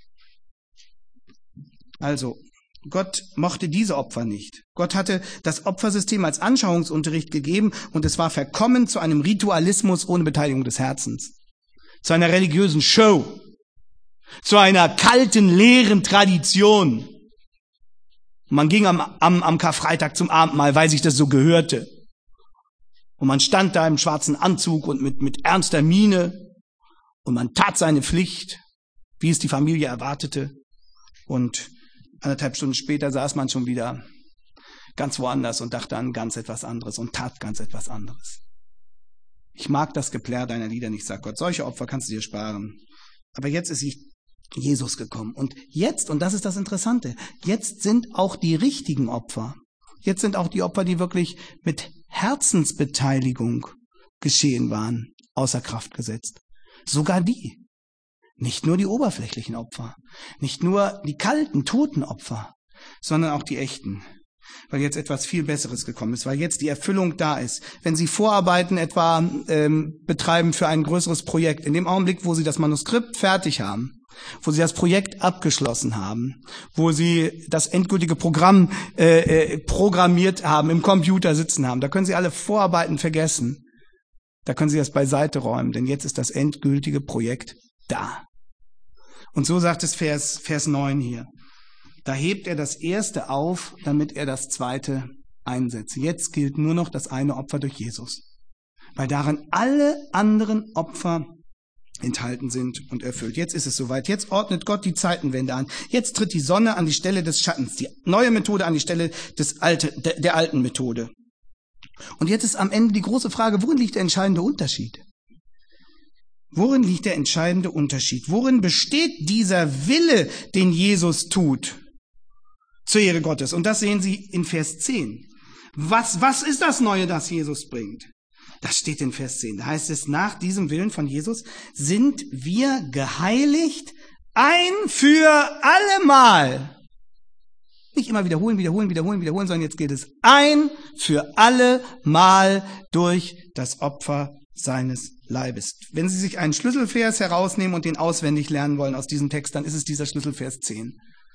Also, Gott mochte diese Opfer nicht. Gott hatte das Opfersystem als Anschauungsunterricht gegeben und es war verkommen zu einem Ritualismus ohne Beteiligung des Herzens. Zu einer religiösen Show. Zu einer kalten, leeren Tradition. Man ging am, am, am Karfreitag zum Abendmahl, weil sich das so gehörte. Und man stand da im schwarzen Anzug und mit, mit ernster Miene. Und man tat seine Pflicht, wie es die Familie erwartete. Und anderthalb Stunden später saß man schon wieder ganz woanders und dachte an ganz etwas anderes und tat ganz etwas anderes. Ich mag das Geplärr deiner Lieder nicht, sagt Gott. Solche Opfer kannst du dir sparen. Aber jetzt ist Jesus gekommen. Und jetzt, und das ist das Interessante, jetzt sind auch die richtigen Opfer. Jetzt sind auch die Opfer, die wirklich mit Herzensbeteiligung geschehen waren, außer Kraft gesetzt. Sogar die. Nicht nur die oberflächlichen Opfer, nicht nur die kalten, toten Opfer, sondern auch die echten. Weil jetzt etwas viel Besseres gekommen ist, weil jetzt die Erfüllung da ist. Wenn Sie Vorarbeiten etwa ähm, betreiben für ein größeres Projekt, in dem Augenblick, wo Sie das Manuskript fertig haben, wo Sie das Projekt abgeschlossen haben, wo Sie das endgültige Programm äh, äh, programmiert haben, im Computer sitzen haben, da können Sie alle Vorarbeiten vergessen. Da können Sie das beiseite räumen, denn jetzt ist das endgültige Projekt da. Und so sagt es Vers, Vers neun hier. Da hebt er das erste auf, damit er das zweite einsetzt. Jetzt gilt nur noch das eine Opfer durch Jesus. Weil darin alle anderen Opfer enthalten sind und erfüllt. Jetzt ist es soweit. Jetzt ordnet Gott die Zeitenwende an. Jetzt tritt die Sonne an die Stelle des Schattens, die neue Methode an die Stelle des alte, der, der alten Methode. Und jetzt ist am Ende die große Frage, worin liegt der entscheidende Unterschied? Worin liegt der entscheidende Unterschied? Worin besteht dieser Wille, den Jesus tut, zur Ehre Gottes? Und das sehen Sie in Vers zehn. Was, was ist das Neue, das Jesus bringt? Das steht in Vers zehn. Da heißt es, nach diesem Willen von Jesus sind wir geheiligt ein für allemal. Nicht immer wiederholen, wiederholen, wiederholen, wiederholen, sondern jetzt geht es ein für allemal durch das Opfer seines Leibes. Wenn Sie sich einen Schlüsselvers herausnehmen und den auswendig lernen wollen aus diesem Text, dann ist es dieser Schlüsselvers zehn.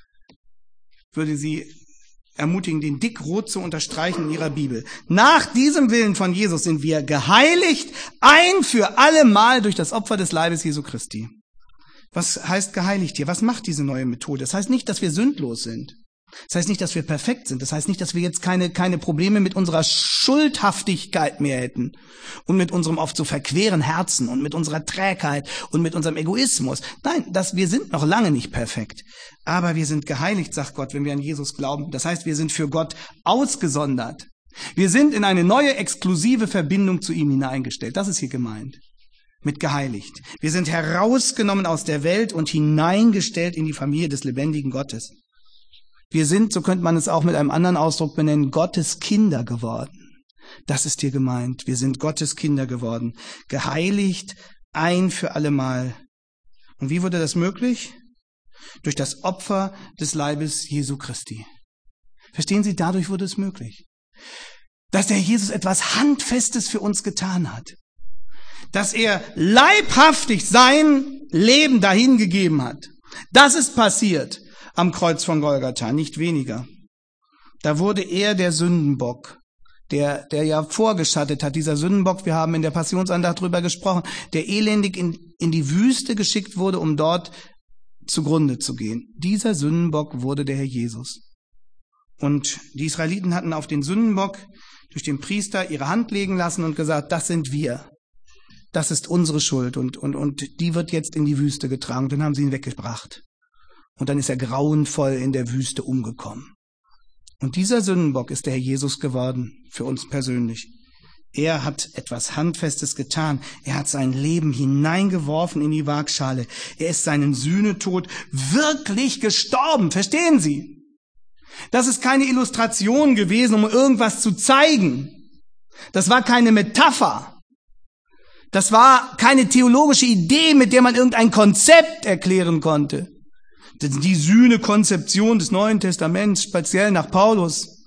Ich würde Sie ermutigen, den dickrot zu unterstreichen in Ihrer Bibel. Nach diesem Willen von Jesus sind wir geheiligt ein für allemal durch das Opfer des Leibes Jesu Christi. Was heißt geheiligt hier? Was macht diese neue Methode? Das heißt nicht, dass wir sündlos sind. Das heißt nicht, dass wir perfekt sind. Das heißt nicht, dass wir jetzt keine, keine Probleme mit unserer Schuldhaftigkeit mehr hätten und mit unserem oft so verqueren Herzen und mit unserer Trägheit und mit unserem Egoismus. Nein, das, wir sind noch lange nicht perfekt. Aber wir sind geheiligt, sagt Gott, wenn wir an Jesus glauben. Das heißt, wir sind für Gott ausgesondert. Wir sind in eine neue, exklusive Verbindung zu ihm hineingestellt. Das ist hier gemeint. Mit geheiligt. Wir sind herausgenommen aus der Welt und hineingestellt in die Familie des lebendigen Gottes. Wir sind, so könnte man es auch mit einem anderen Ausdruck benennen, Gottes Kinder geworden. Das ist hier gemeint. Wir sind Gottes Kinder geworden. Geheiligt ein für allemal. Und wie wurde das möglich? Durch das Opfer des Leibes Jesu Christi. Verstehen Sie, dadurch wurde es möglich. Dass der Jesus etwas Handfestes für uns getan hat. Dass er leibhaftig sein Leben dahingegeben hat. Das ist passiert. Am Kreuz von Golgatha, nicht weniger. Da wurde er der Sündenbock, der, der ja vorgeschattet hat, dieser Sündenbock, wir haben in der Passionsandacht drüber gesprochen, der elendig in, in die Wüste geschickt wurde, um dort zugrunde zu gehen. Dieser Sündenbock wurde der Herr Jesus. Und die Israeliten hatten auf den Sündenbock durch den Priester ihre Hand legen lassen und gesagt, das sind wir. Das ist unsere Schuld und, und, und die wird jetzt in die Wüste getragen. Und dann haben sie ihn weggebracht. Und dann ist er grauenvoll in der Wüste umgekommen. Und dieser Sündenbock ist der Herr Jesus geworden, für uns persönlich. Er hat etwas Handfestes getan. Er hat sein Leben hineingeworfen in die Waagschale. Er ist seinen Sühnetod wirklich gestorben. Verstehen Sie? Das ist keine Illustration gewesen, um irgendwas zu zeigen. Das war keine Metapher. Das war keine theologische Idee, mit der man irgendein Konzept erklären konnte. Die Sühne-Konzeption des Neuen Testaments, speziell nach Paulus.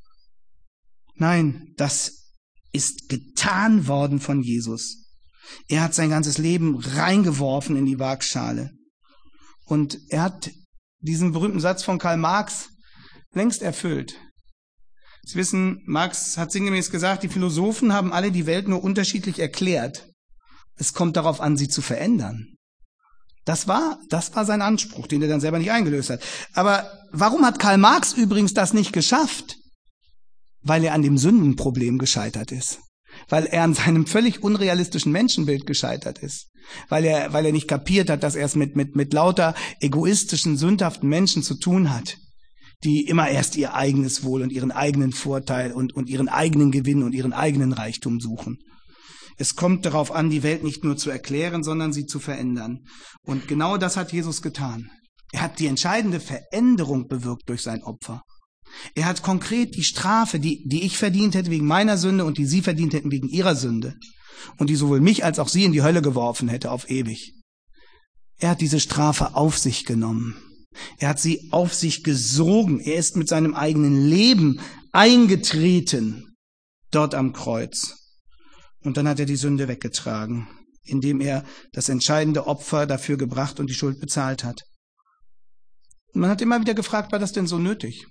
Nein, das ist getan worden von Jesus. Er hat sein ganzes Leben reingeworfen in die Waagschale. Und er hat diesen berühmten Satz von Karl Marx längst erfüllt. Sie wissen, Marx hat sinngemäß gesagt, die Philosophen haben alle die Welt nur unterschiedlich erklärt. Es kommt darauf an, sie zu verändern. Das war, das war sein Anspruch, den er dann selber nicht eingelöst hat. Aber warum hat Karl Marx übrigens das nicht geschafft? Weil er an dem Sündenproblem gescheitert ist. Weil er an seinem völlig unrealistischen Menschenbild gescheitert ist. Weil er, weil er nicht kapiert hat, dass er es mit, mit, mit lauter egoistischen, sündhaften Menschen zu tun hat, die immer erst ihr eigenes Wohl und ihren eigenen Vorteil und, und ihren eigenen Gewinn und ihren eigenen Reichtum suchen. Es kommt darauf an, die Welt nicht nur zu erklären, sondern sie zu verändern. Und genau das hat Jesus getan. Er hat die entscheidende Veränderung bewirkt durch sein Opfer. Er hat konkret die Strafe, die, die ich verdient hätte wegen meiner Sünde und die Sie verdient hätten wegen Ihrer Sünde und die sowohl mich als auch Sie in die Hölle geworfen hätte auf ewig. Er hat diese Strafe auf sich genommen. Er hat sie auf sich gesogen. Er ist mit seinem eigenen Leben eingetreten dort am Kreuz. Und dann hat er die Sünde weggetragen, indem er das entscheidende Opfer dafür gebracht und die Schuld bezahlt hat. Und man hat immer wieder gefragt, war das denn so nötig?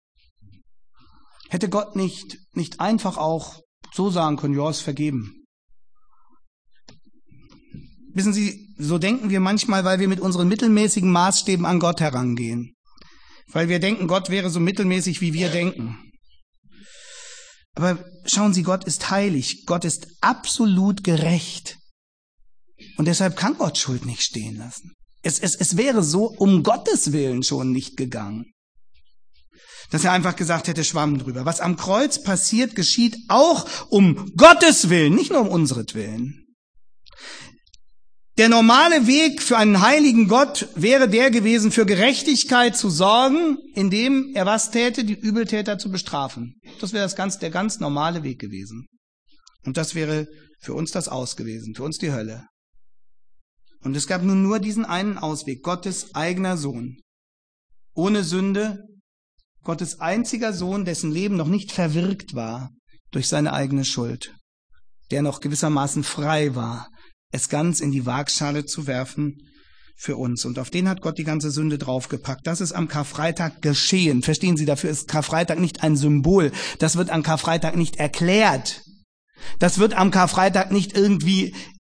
Hätte Gott nicht, nicht einfach auch so sagen können, ja, ist vergeben? Wissen Sie, so denken wir manchmal, weil wir mit unseren mittelmäßigen Maßstäben an Gott herangehen. Weil wir denken, Gott wäre so mittelmäßig, wie wir denken. Aber schauen Sie, Gott ist heilig, Gott ist absolut gerecht. Und deshalb kann Gott Schuld nicht stehen lassen. Es, es, es wäre so um Gottes Willen schon nicht gegangen, dass er einfach gesagt hätte, Schwamm drüber. Was am Kreuz passiert, geschieht auch um Gottes Willen, nicht nur um unsretwillen. Der normale Weg für einen heiligen Gott wäre der gewesen, für Gerechtigkeit zu sorgen, indem er was täte, die Übeltäter zu bestrafen. Das wäre das ganz, der ganz normale Weg gewesen. Und das wäre für uns das Aus gewesen, für uns die Hölle. Und es gab nun nur diesen einen Ausweg, Gottes eigener Sohn. Ohne Sünde, Gottes einziger Sohn, dessen Leben noch nicht verwirkt war durch seine eigene Schuld, der noch gewissermaßen frei war, es ganz in die Waagschale zu werfen für uns. Und auf den hat Gott die ganze Sünde draufgepackt. Das ist am Karfreitag geschehen. Verstehen Sie, dafür ist Karfreitag nicht ein Symbol. Das wird am Karfreitag nicht erklärt. Das wird am Karfreitag nicht irgendwie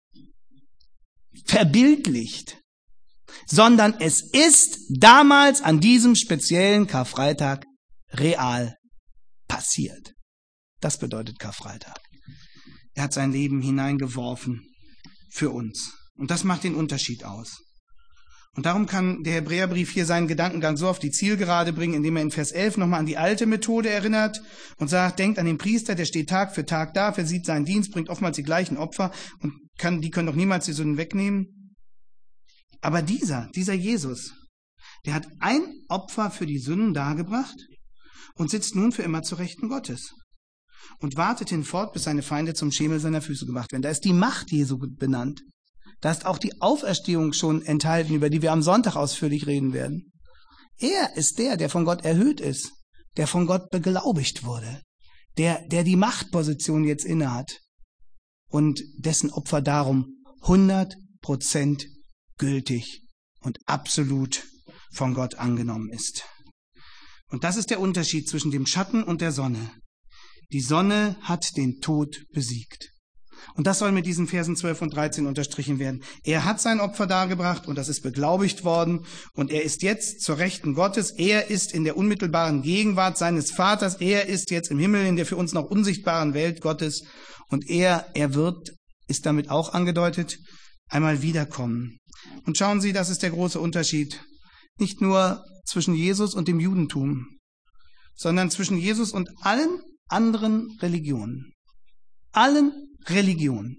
verbildlicht, sondern es ist damals an diesem speziellen Karfreitag real passiert. Das bedeutet Karfreitag. Er hat sein Leben hineingeworfen für uns. Und das macht den Unterschied aus. Und darum kann der Hebräerbrief hier seinen Gedankengang so auf die Zielgerade bringen, indem er in Vers elf nochmal an die alte Methode erinnert und sagt, denkt an den Priester, der steht Tag für Tag da, versieht seinen Dienst, bringt oftmals die gleichen Opfer und kann, die können doch niemals die Sünden wegnehmen. Aber dieser, dieser Jesus, der hat ein Opfer für die Sünden dargebracht und sitzt nun für immer zur Rechten Gottes und wartet hinfort, bis seine Feinde zum Schemel seiner Füße gemacht werden. Da ist die Macht Jesu benannt. Da ist auch die Auferstehung schon enthalten, über die wir am Sonntag ausführlich reden werden. Er ist der, der von Gott erhöht ist, der von Gott beglaubigt wurde, der, der die Machtposition jetzt innehat und dessen Opfer darum hundert Prozent gültig und absolut von Gott angenommen ist. Und das ist der Unterschied zwischen dem Schatten und der Sonne. Die Sonne hat den Tod besiegt. Und das soll mit diesen Versen zwölf und dreizehn unterstrichen werden. Er hat sein Opfer dargebracht und das ist beglaubigt worden und er ist jetzt zur Rechten Gottes. Er ist in der unmittelbaren Gegenwart seines Vaters. Er ist jetzt im Himmel in der für uns noch unsichtbaren Welt Gottes und er, er wird, ist damit auch angedeutet, einmal wiederkommen. Und schauen Sie, das ist der große Unterschied. Nicht nur zwischen Jesus und dem Judentum, sondern zwischen Jesus und allen anderen Religionen. Allen Religionen.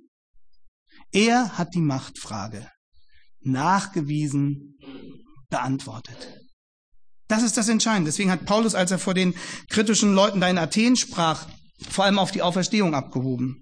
Er hat die Machtfrage nachgewiesen, beantwortet. Das ist das Entscheidende. Deswegen hat Paulus, als er vor den kritischen Leuten da in Athen sprach, vor allem auf die Auferstehung abgehoben.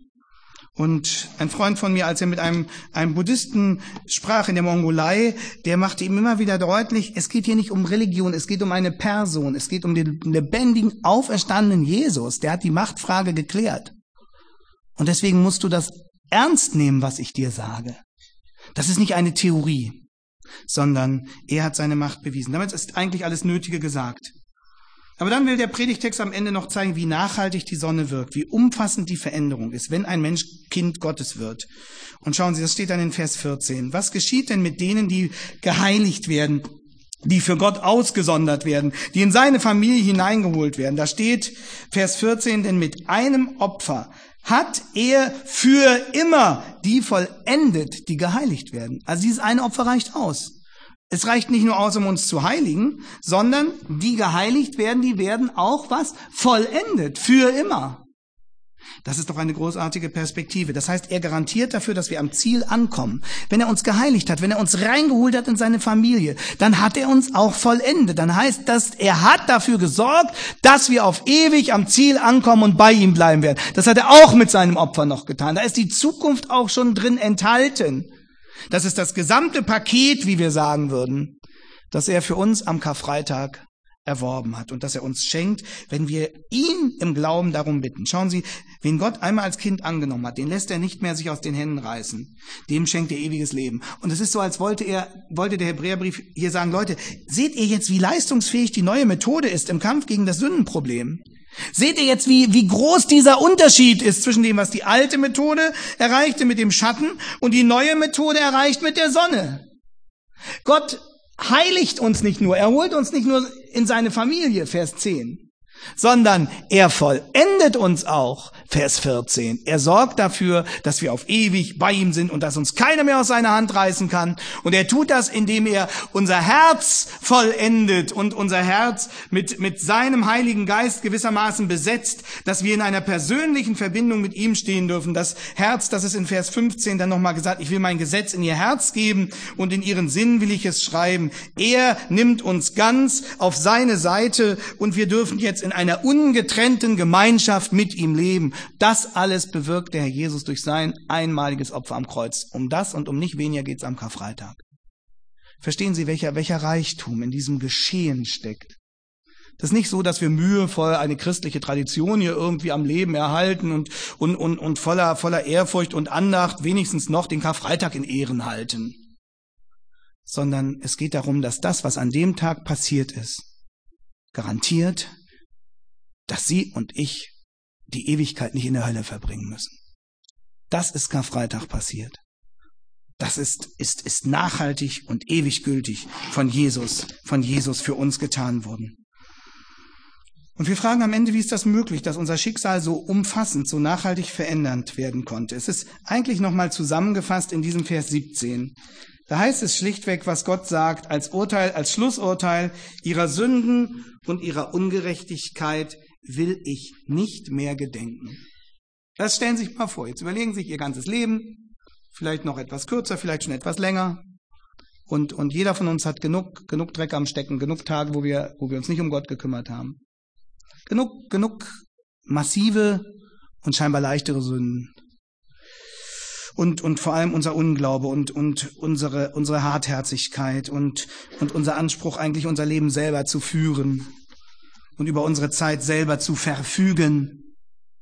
Und ein Freund von mir, als er mit einem, einem Buddhisten sprach in der Mongolei, der machte ihm immer wieder deutlich, es geht hier nicht um Religion, es geht um eine Person, es geht um den lebendigen, auferstandenen Jesus, der hat die Machtfrage geklärt. Und deswegen musst du das ernst nehmen, was ich dir sage. Das ist nicht eine Theorie, sondern er hat seine Macht bewiesen. Damit ist eigentlich alles Nötige gesagt. Aber dann will der Predigtext am Ende noch zeigen, wie nachhaltig die Sonne wirkt, wie umfassend die Veränderung ist, wenn ein Mensch Kind Gottes wird. Und schauen Sie, das steht dann in Vers vierzehn. Was geschieht denn mit denen, die geheiligt werden, die für Gott ausgesondert werden, die in seine Familie hineingeholt werden? Da steht Vers vierzehn, denn mit einem Opfer hat er für immer die vollendet, die geheiligt werden. Also dieses eine Opfer reicht aus. Es reicht nicht nur aus, um uns zu heiligen, sondern die geheiligt werden, die werden auch was? Vollendet, für immer. Das ist doch eine großartige Perspektive. Das heißt, er garantiert dafür, dass wir am Ziel ankommen. Wenn er uns geheiligt hat, wenn er uns reingeholt hat in seine Familie, dann hat er uns auch vollendet. Dann heißt das, er hat dafür gesorgt, dass wir auf ewig am Ziel ankommen und bei ihm bleiben werden. Das hat er auch mit seinem Opfer noch getan. Da ist die Zukunft auch schon drin enthalten. Das ist das gesamte Paket, wie wir sagen würden, das er für uns am Karfreitag erworben hat und das er uns schenkt, wenn wir ihn im Glauben darum bitten. Schauen Sie, wen Gott einmal als Kind angenommen hat, den lässt er nicht mehr sich aus den Händen reißen. Dem schenkt er ewiges Leben. Und es ist so, als wollte er, wollte der Hebräerbrief hier sagen, Leute, seht ihr jetzt, wie leistungsfähig die neue Methode ist im Kampf gegen das Sündenproblem? Seht ihr jetzt, wie, wie groß dieser Unterschied ist zwischen dem, was die alte Methode erreichte mit dem Schatten und die neue Methode erreicht mit der Sonne? Gott heiligt uns nicht nur, er holt uns nicht nur in seine Familie, Vers zehn, sondern er vollendet vollendet uns auch, Vers vierzehn. Er sorgt dafür, dass wir auf ewig bei ihm sind und dass uns keiner mehr aus seiner Hand reißen kann. Und er tut das, indem er unser Herz vollendet und unser Herz mit, mit seinem Heiligen Geist gewissermaßen besetzt, dass wir in einer persönlichen Verbindung mit ihm stehen dürfen. Das Herz, das ist in Vers fünfzehn dann nochmal gesagt, ich will mein Gesetz in ihr Herz geben und in ihren Sinn will ich es schreiben. Er nimmt uns ganz auf seine Seite und wir dürfen jetzt in einer ungetrennten Gemeinschaft mit ihm leben. Das alles bewirkt der Herr Jesus durch sein einmaliges Opfer am Kreuz. Um das und um nicht weniger geht es am Karfreitag. Verstehen Sie, welcher, welcher Reichtum in diesem Geschehen steckt? Das ist nicht so, dass wir mühevoll eine christliche Tradition hier irgendwie am Leben erhalten und, und, und, und voller, voller Ehrfurcht und Andacht wenigstens noch den Karfreitag in Ehren halten. Sondern es geht darum, dass das, was an dem Tag passiert ist, garantiert, dass Sie und ich die Ewigkeit nicht in der Hölle verbringen müssen. Das ist Karfreitag passiert. Das ist, ist, ist nachhaltig und ewig gültig von Jesus, von Jesus für uns getan worden. Und wir fragen am Ende, wie ist das möglich, dass unser Schicksal so umfassend, so nachhaltig verändernd werden konnte? Es ist eigentlich nochmal zusammengefasst in diesem Vers siebzehn. Da heißt es schlichtweg, was Gott sagt, als Urteil, als Schlussurteil ihrer Sünden und ihrer Ungerechtigkeit will ich nicht mehr gedenken. Das stellen Sie sich mal vor. Jetzt überlegen Sie sich Ihr ganzes Leben, vielleicht noch etwas kürzer, vielleicht schon etwas länger. Und, und jeder von uns hat genug, genug Dreck am Stecken, genug Tage, wo wir, wo wir uns nicht um Gott gekümmert haben. Genug, genug massive und scheinbar leichtere Sünden. Und, und vor allem unser Unglaube und, und unsere, unsere Hartherzigkeit und, und unser Anspruch, eigentlich unser Leben selber zu führen und über unsere Zeit selber zu verfügen.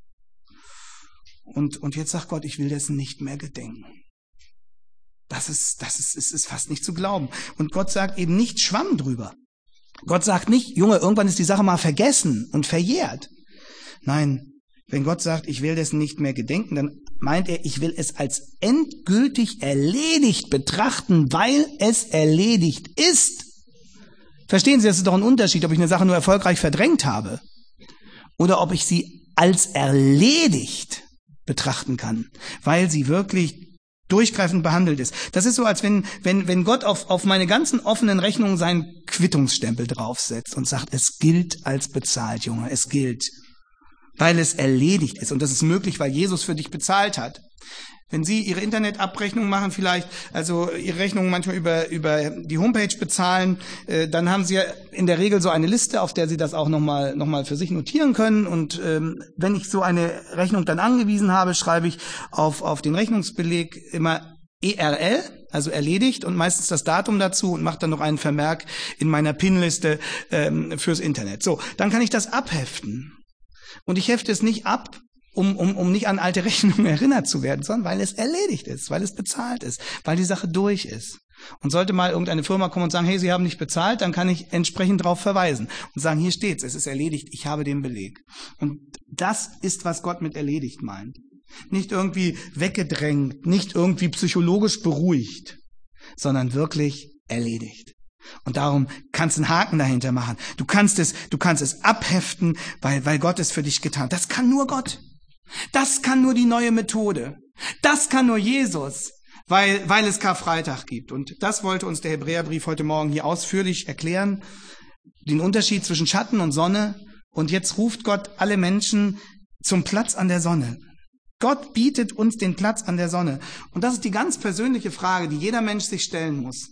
Und, und jetzt sagt Gott, ich will dessen nicht mehr gedenken. Das ist, das ist, ist, ist fast nicht zu glauben. Und Gott sagt eben nicht Schwamm drüber. Gott sagt nicht, Junge, irgendwann ist die Sache mal vergessen und verjährt. Nein, wenn Gott sagt, ich will dessen nicht mehr gedenken, dann meint er, ich will es als endgültig erledigt betrachten, weil es erledigt ist. Verstehen Sie, das ist doch ein Unterschied, ob ich eine Sache nur erfolgreich verdrängt habe oder ob ich sie als erledigt betrachten kann, weil sie wirklich durchgreifend behandelt ist. Das ist so, als wenn, wenn, wenn Gott auf, auf meine ganzen offenen Rechnungen seinen Quittungsstempel draufsetzt und sagt, es gilt als bezahlt, Junge, es gilt. Weil es erledigt ist. Und das ist möglich, weil Jesus für dich bezahlt hat. Wenn Sie Ihre Internetabrechnung machen, vielleicht, also Ihre Rechnung manchmal über, über die Homepage bezahlen, äh, dann haben Sie ja in der Regel so eine Liste, auf der Sie das auch nochmal, noch mal für sich notieren können. Und ähm, wenn ich so eine Rechnung dann angewiesen habe, schreibe ich auf, auf den Rechnungsbeleg immer E R L, also erledigt, und meistens das Datum dazu und mache dann noch einen Vermerk in meiner Pin-Liste ähm, fürs Internet. So, dann kann ich das abheften. Und ich hefte es nicht ab, um, um, um nicht an alte Rechnungen erinnert zu werden, sondern weil es erledigt ist, weil es bezahlt ist, weil die Sache durch ist. Und sollte mal irgendeine Firma kommen und sagen, hey, Sie haben nicht bezahlt, dann kann ich entsprechend darauf verweisen und sagen, hier steht's, es ist erledigt, ich habe den Beleg. Und das ist, was Gott mit erledigt meint. Nicht irgendwie weggedrängt, nicht irgendwie psychologisch beruhigt, sondern wirklich erledigt. Und darum kannst du einen Haken dahinter machen. Du kannst es, du kannst es abheften, weil, weil Gott es für dich getan hat. Das kann nur Gott. Das kann nur die neue Methode. Das kann nur Jesus, weil, weil es Karfreitag gibt. Und das wollte uns der Hebräerbrief heute Morgen hier ausführlich erklären. Den Unterschied zwischen Schatten und Sonne. Und jetzt ruft Gott alle Menschen zum Platz an der Sonne. Gott bietet uns den Platz an der Sonne. Und das ist die ganz persönliche Frage, die jeder Mensch sich stellen muss.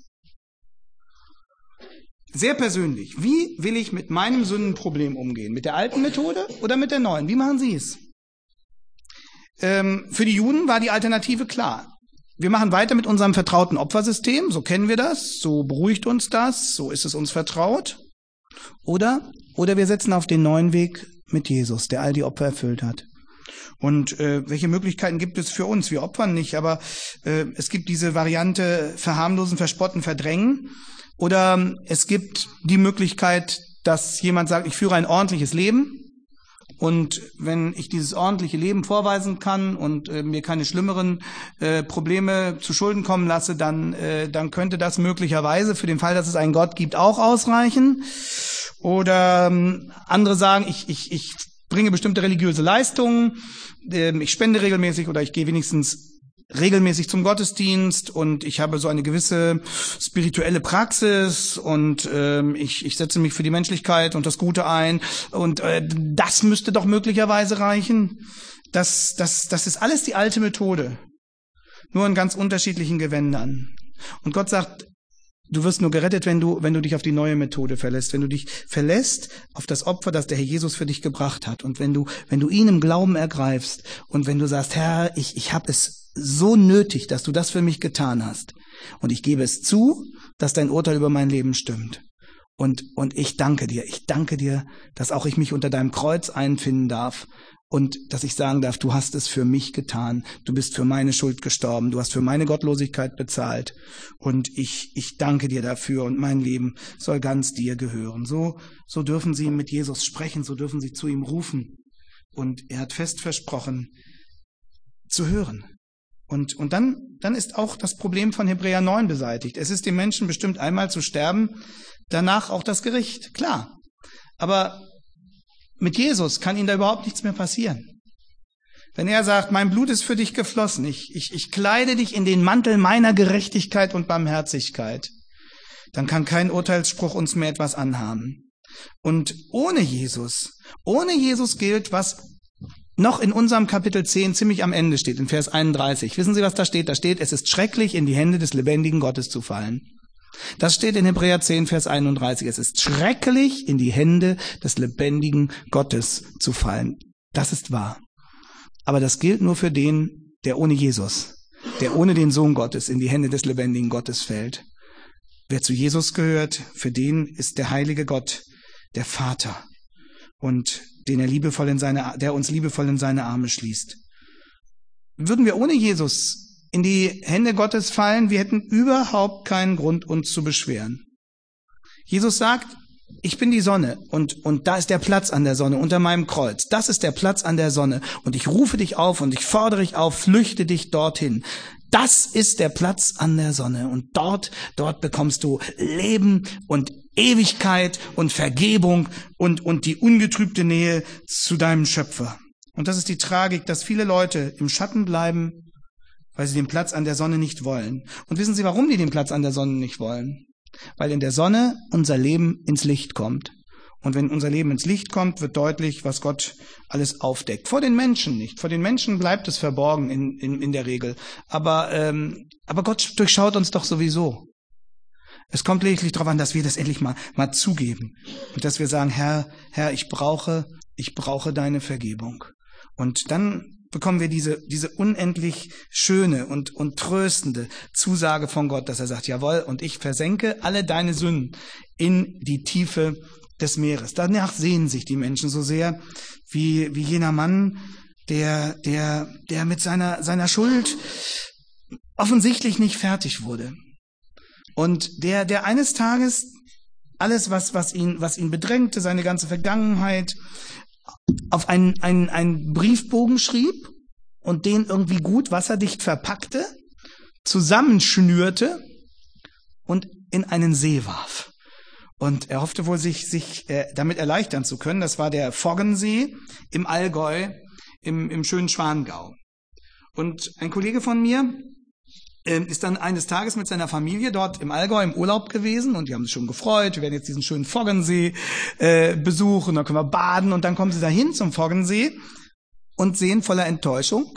Sehr persönlich. Wie will ich mit meinem Sündenproblem umgehen? Mit der alten Methode oder mit der neuen? Wie machen Sie es? Ähm, für die Juden war die Alternative klar. Wir machen weiter mit unserem vertrauten Opfersystem. So kennen wir das. So beruhigt uns das. So ist es uns vertraut. Oder, oder wir setzen auf den neuen Weg mit Jesus, der all die Opfer erfüllt hat. Und äh, welche Möglichkeiten gibt es für uns? Wir opfern nicht, aber äh, es gibt diese Variante verharmlosen, verspotten, verdrängen. Oder es gibt die Möglichkeit, dass jemand sagt, ich führe ein ordentliches Leben. Und wenn ich dieses ordentliche Leben vorweisen kann und äh, mir keine schlimmeren äh, Probleme zu Schulden kommen lasse, dann, äh, dann könnte das möglicherweise für den Fall, dass es einen Gott gibt, auch ausreichen. Oder ähm, andere sagen, ich, ich, ich bringe bestimmte religiöse Leistungen, äh, ich spende regelmäßig oder ich gehe wenigstens regelmäßig zum Gottesdienst und ich habe so eine gewisse spirituelle Praxis und ähm, ich, ich setze mich für die Menschlichkeit und das Gute ein und äh, das müsste doch möglicherweise reichen. Das, das, das ist alles die alte Methode, nur in ganz unterschiedlichen Gewändern. Und Gott sagt, du wirst nur gerettet, wenn du, wenn du dich auf die neue Methode verlässt, wenn du dich verlässt auf das Opfer, das der Herr Jesus für dich gebracht hat und wenn du, wenn du ihn im Glauben ergreifst und wenn du sagst, Herr, ich, ich habe es so nötig, dass du das für mich getan hast. Und ich gebe es zu, dass dein Urteil über mein Leben stimmt. Und, und ich danke dir. Ich danke dir, dass auch ich mich unter deinem Kreuz einfinden darf und dass ich sagen darf, du hast es für mich getan. Du bist für meine Schuld gestorben. Du hast für meine Gottlosigkeit bezahlt. Und ich, ich danke dir dafür und mein Leben soll ganz dir gehören. So, so dürfen sie mit Jesus sprechen. So dürfen sie zu ihm rufen. Und er hat fest versprochen, zu hören. Und, und dann, dann ist auch das Problem von Hebräer neun beseitigt. Es ist dem Menschen bestimmt einmal zu sterben, danach auch das Gericht, klar. Aber mit Jesus kann ihnen da überhaupt nichts mehr passieren. Wenn er sagt, mein Blut ist für dich geflossen, ich, ich, ich kleide dich in den Mantel meiner Gerechtigkeit und Barmherzigkeit, dann kann kein Urteilsspruch uns mehr etwas anhaben. Und ohne Jesus, ohne Jesus gilt, was noch in unserem Kapitel zehn ziemlich am Ende steht, in Vers einunddreißig. Wissen Sie, was da steht? Da steht, es ist schrecklich, in die Hände des lebendigen Gottes zu fallen. Das steht in Hebräer zehn, Vers einunddreißig. Es ist schrecklich, in die Hände des lebendigen Gottes zu fallen. Das ist wahr. Aber das gilt nur für den, der ohne Jesus, der ohne den Sohn Gottes in die Hände des lebendigen Gottes fällt. Wer zu Jesus gehört, für den ist der heilige Gott der Vater. Und den er liebevoll in seine, der uns liebevoll in seine Arme schließt. Würden wir ohne Jesus in die Hände Gottes fallen, wir hätten überhaupt keinen Grund, uns zu beschweren. Jesus sagt, ich bin die Sonne und, und da ist der Platz an der Sonne unter meinem Kreuz. Das ist der Platz an der Sonne und ich rufe dich auf und ich fordere dich auf, flüchte dich dorthin. Das ist der Platz an der Sonne und dort, dort bekommst du Leben und Ewigkeit und Vergebung und, und die ungetrübte Nähe zu deinem Schöpfer. Und das ist die Tragik, dass viele Leute im Schatten bleiben, weil sie den Platz an der Sonne nicht wollen. Und wissen Sie, warum die den Platz an der Sonne nicht wollen? Weil in der Sonne unser Leben ins Licht kommt. Und wenn unser Leben ins Licht kommt, wird deutlich, was Gott alles aufdeckt. Vor den Menschen nicht. Vor den Menschen bleibt es verborgen in, in, in der Regel. Aber, ähm, aber Gott durchschaut uns doch sowieso. Es kommt lediglich darauf an, dass wir das endlich mal, mal zugeben. Und dass wir sagen, Herr, Herr, ich brauche, ich brauche deine Vergebung. Und dann bekommen wir diese, diese unendlich schöne und, und tröstende Zusage von Gott, dass er sagt, jawohl, und ich versenke alle deine Sünden in die Tiefe des Meeres. Danach sehnen sich die Menschen so sehr, wie, wie jener Mann, der, der, der mit seiner, seiner Schuld offensichtlich nicht fertig wurde. Und der, der eines Tages alles, was, was ihn, was ihn bedrängte, seine ganze Vergangenheit, auf einen, einen, einen Briefbogen schrieb und den irgendwie gut wasserdicht verpackte, zusammenschnürte und in einen See warf. Und er hoffte wohl, sich, sich äh, damit erleichtern zu können. Das war der Voggensee im Allgäu, im, im schönen Schwangau. Und ein Kollege von mir äh, ist dann eines Tages mit seiner Familie dort im Allgäu im Urlaub gewesen und die haben sich schon gefreut. Wir werden jetzt diesen schönen Voggensee äh, besuchen, dann können wir baden und dann kommen sie dahin zum Voggensee und sehen voller Enttäuschung,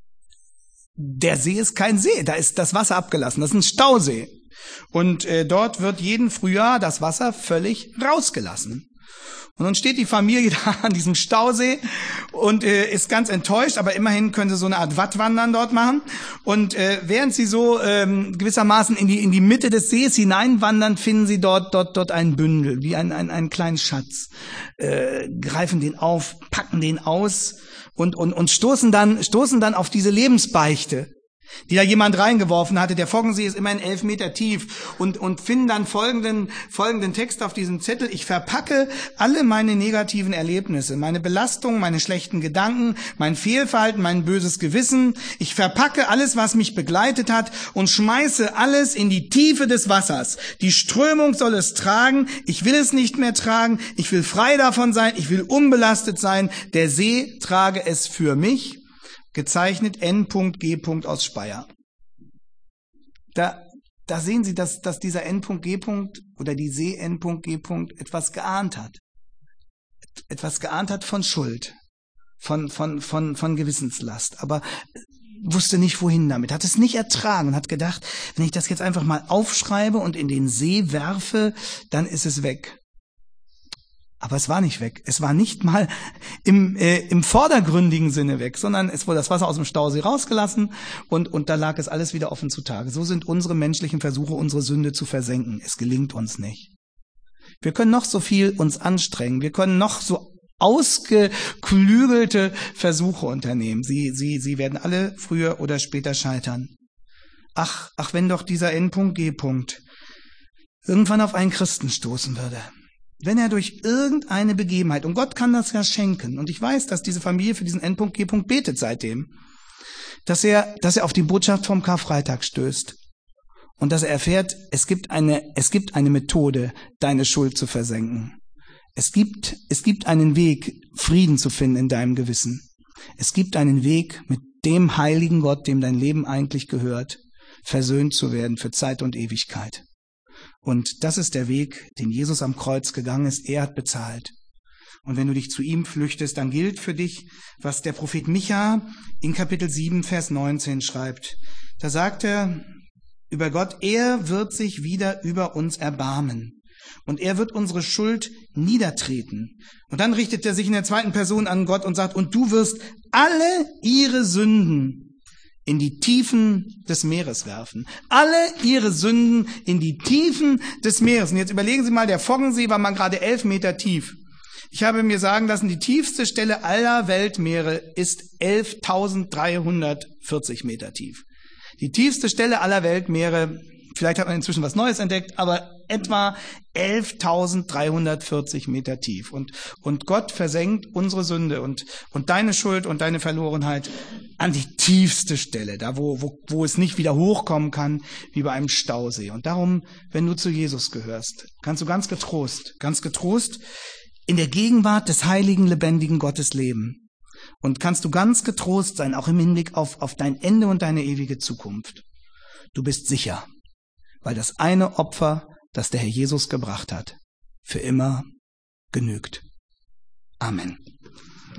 der See ist kein See, da ist das Wasser abgelassen, das ist ein Stausee. Und äh, dort wird jeden Frühjahr das Wasser völlig rausgelassen. Und dann steht die Familie da an diesem Stausee und äh, ist ganz enttäuscht, aber immerhin können sie so eine Art Wattwandern dort machen. Und äh, während sie so ähm, gewissermaßen in die in die Mitte des Sees hineinwandern, finden sie dort dort dort ein Bündel, wie ein, ein, einen kleinen Schatz, äh, greifen den auf, packen den aus und und und stoßen dann stoßen dann auf diese Lebensbeichte. die da jemand reingeworfen hatte. Der Foggensee ist immerhin elf Meter tief und, und finden dann folgenden, folgenden Text auf diesem Zettel. Ich verpacke alle meine negativen Erlebnisse, meine Belastungen, meine schlechten Gedanken, mein Fehlverhalten, mein böses Gewissen. Ich verpacke alles, was mich begleitet hat und schmeiße alles in die Tiefe des Wassers. Die Strömung soll es tragen. Ich will es nicht mehr tragen. Ich will frei davon sein. Ich will unbelastet sein. Der See trage es für mich. Gezeichnet N G aus Speyer. Da, da sehen Sie, dass, dass dieser N G oder die See N G etwas geahnt hat. Etwas geahnt hat von Schuld, von, von, von, von Gewissenslast, aber wusste nicht, wohin damit, hat es nicht ertragen und hat gedacht, wenn ich das jetzt einfach mal aufschreibe und in den See werfe, dann ist es weg. Aber es war nicht weg. Es war nicht mal im, äh, im vordergründigen Sinne weg, sondern es wurde das Wasser aus dem Stausee rausgelassen und, und da lag es alles wieder offen zutage. So sind unsere menschlichen Versuche, unsere Sünde zu versenken. Es gelingt uns nicht. Wir können noch so viel uns anstrengen. Wir können noch so ausgeklügelte Versuche unternehmen. Sie, sie, sie werden alle früher oder später scheitern. Ach, ach, wenn doch dieser N G irgendwann auf einen Christen stoßen würde. Wenn er durch irgendeine Begebenheit, und Gott kann das ja schenken, und ich weiß, dass diese Familie für diesen N G betet seitdem, dass er, dass er auf die Botschaft vom Karfreitag stößt und dass er erfährt, es gibt eine, es gibt eine Methode, deine Schuld zu versenken. Es gibt, es gibt einen Weg, Frieden zu finden in deinem Gewissen. Es gibt einen Weg, mit dem heiligen Gott, dem dein Leben eigentlich gehört, versöhnt zu werden für Zeit und Ewigkeit. Und das ist der Weg, den Jesus am Kreuz gegangen ist. Er hat bezahlt. Und wenn du dich zu ihm flüchtest, dann gilt für dich, was der Prophet Micha in Kapitel sieben, Vers neunzehn schreibt. Da sagt er über Gott, er wird sich wieder über uns erbarmen. Und er wird unsere Schuld niedertreten. Und dann richtet er sich in der zweiten Person an Gott und sagt, und du wirst alle ihre Sünden in die Tiefen des Meeres werfen. Alle ihre Sünden in die Tiefen des Meeres. Und jetzt überlegen Sie mal, der Foggensee war mal gerade elf Meter tief. Ich habe mir sagen lassen, die tiefste Stelle aller Weltmeere ist elftausenddreihundertvierzig Meter tief. Die tiefste Stelle aller Weltmeere, vielleicht hat man inzwischen was Neues entdeckt, aber etwa elftausenddreihundertvierzig Meter tief. Und, und Gott versenkt unsere Sünde und, und deine Schuld und deine Verlorenheit an die tiefste Stelle, da wo, wo, wo es nicht wieder hochkommen kann, wie bei einem Stausee. Und darum, wenn du zu Jesus gehörst, kannst du ganz getrost, ganz getrost in der Gegenwart des heiligen, lebendigen Gottes leben. Und kannst du ganz getrost sein, auch im Hinblick auf, auf dein Ende und deine ewige Zukunft. Du bist sicher, weil das eine Opfer, das der Herr Jesus gebracht hat, für immer genügt. Amen.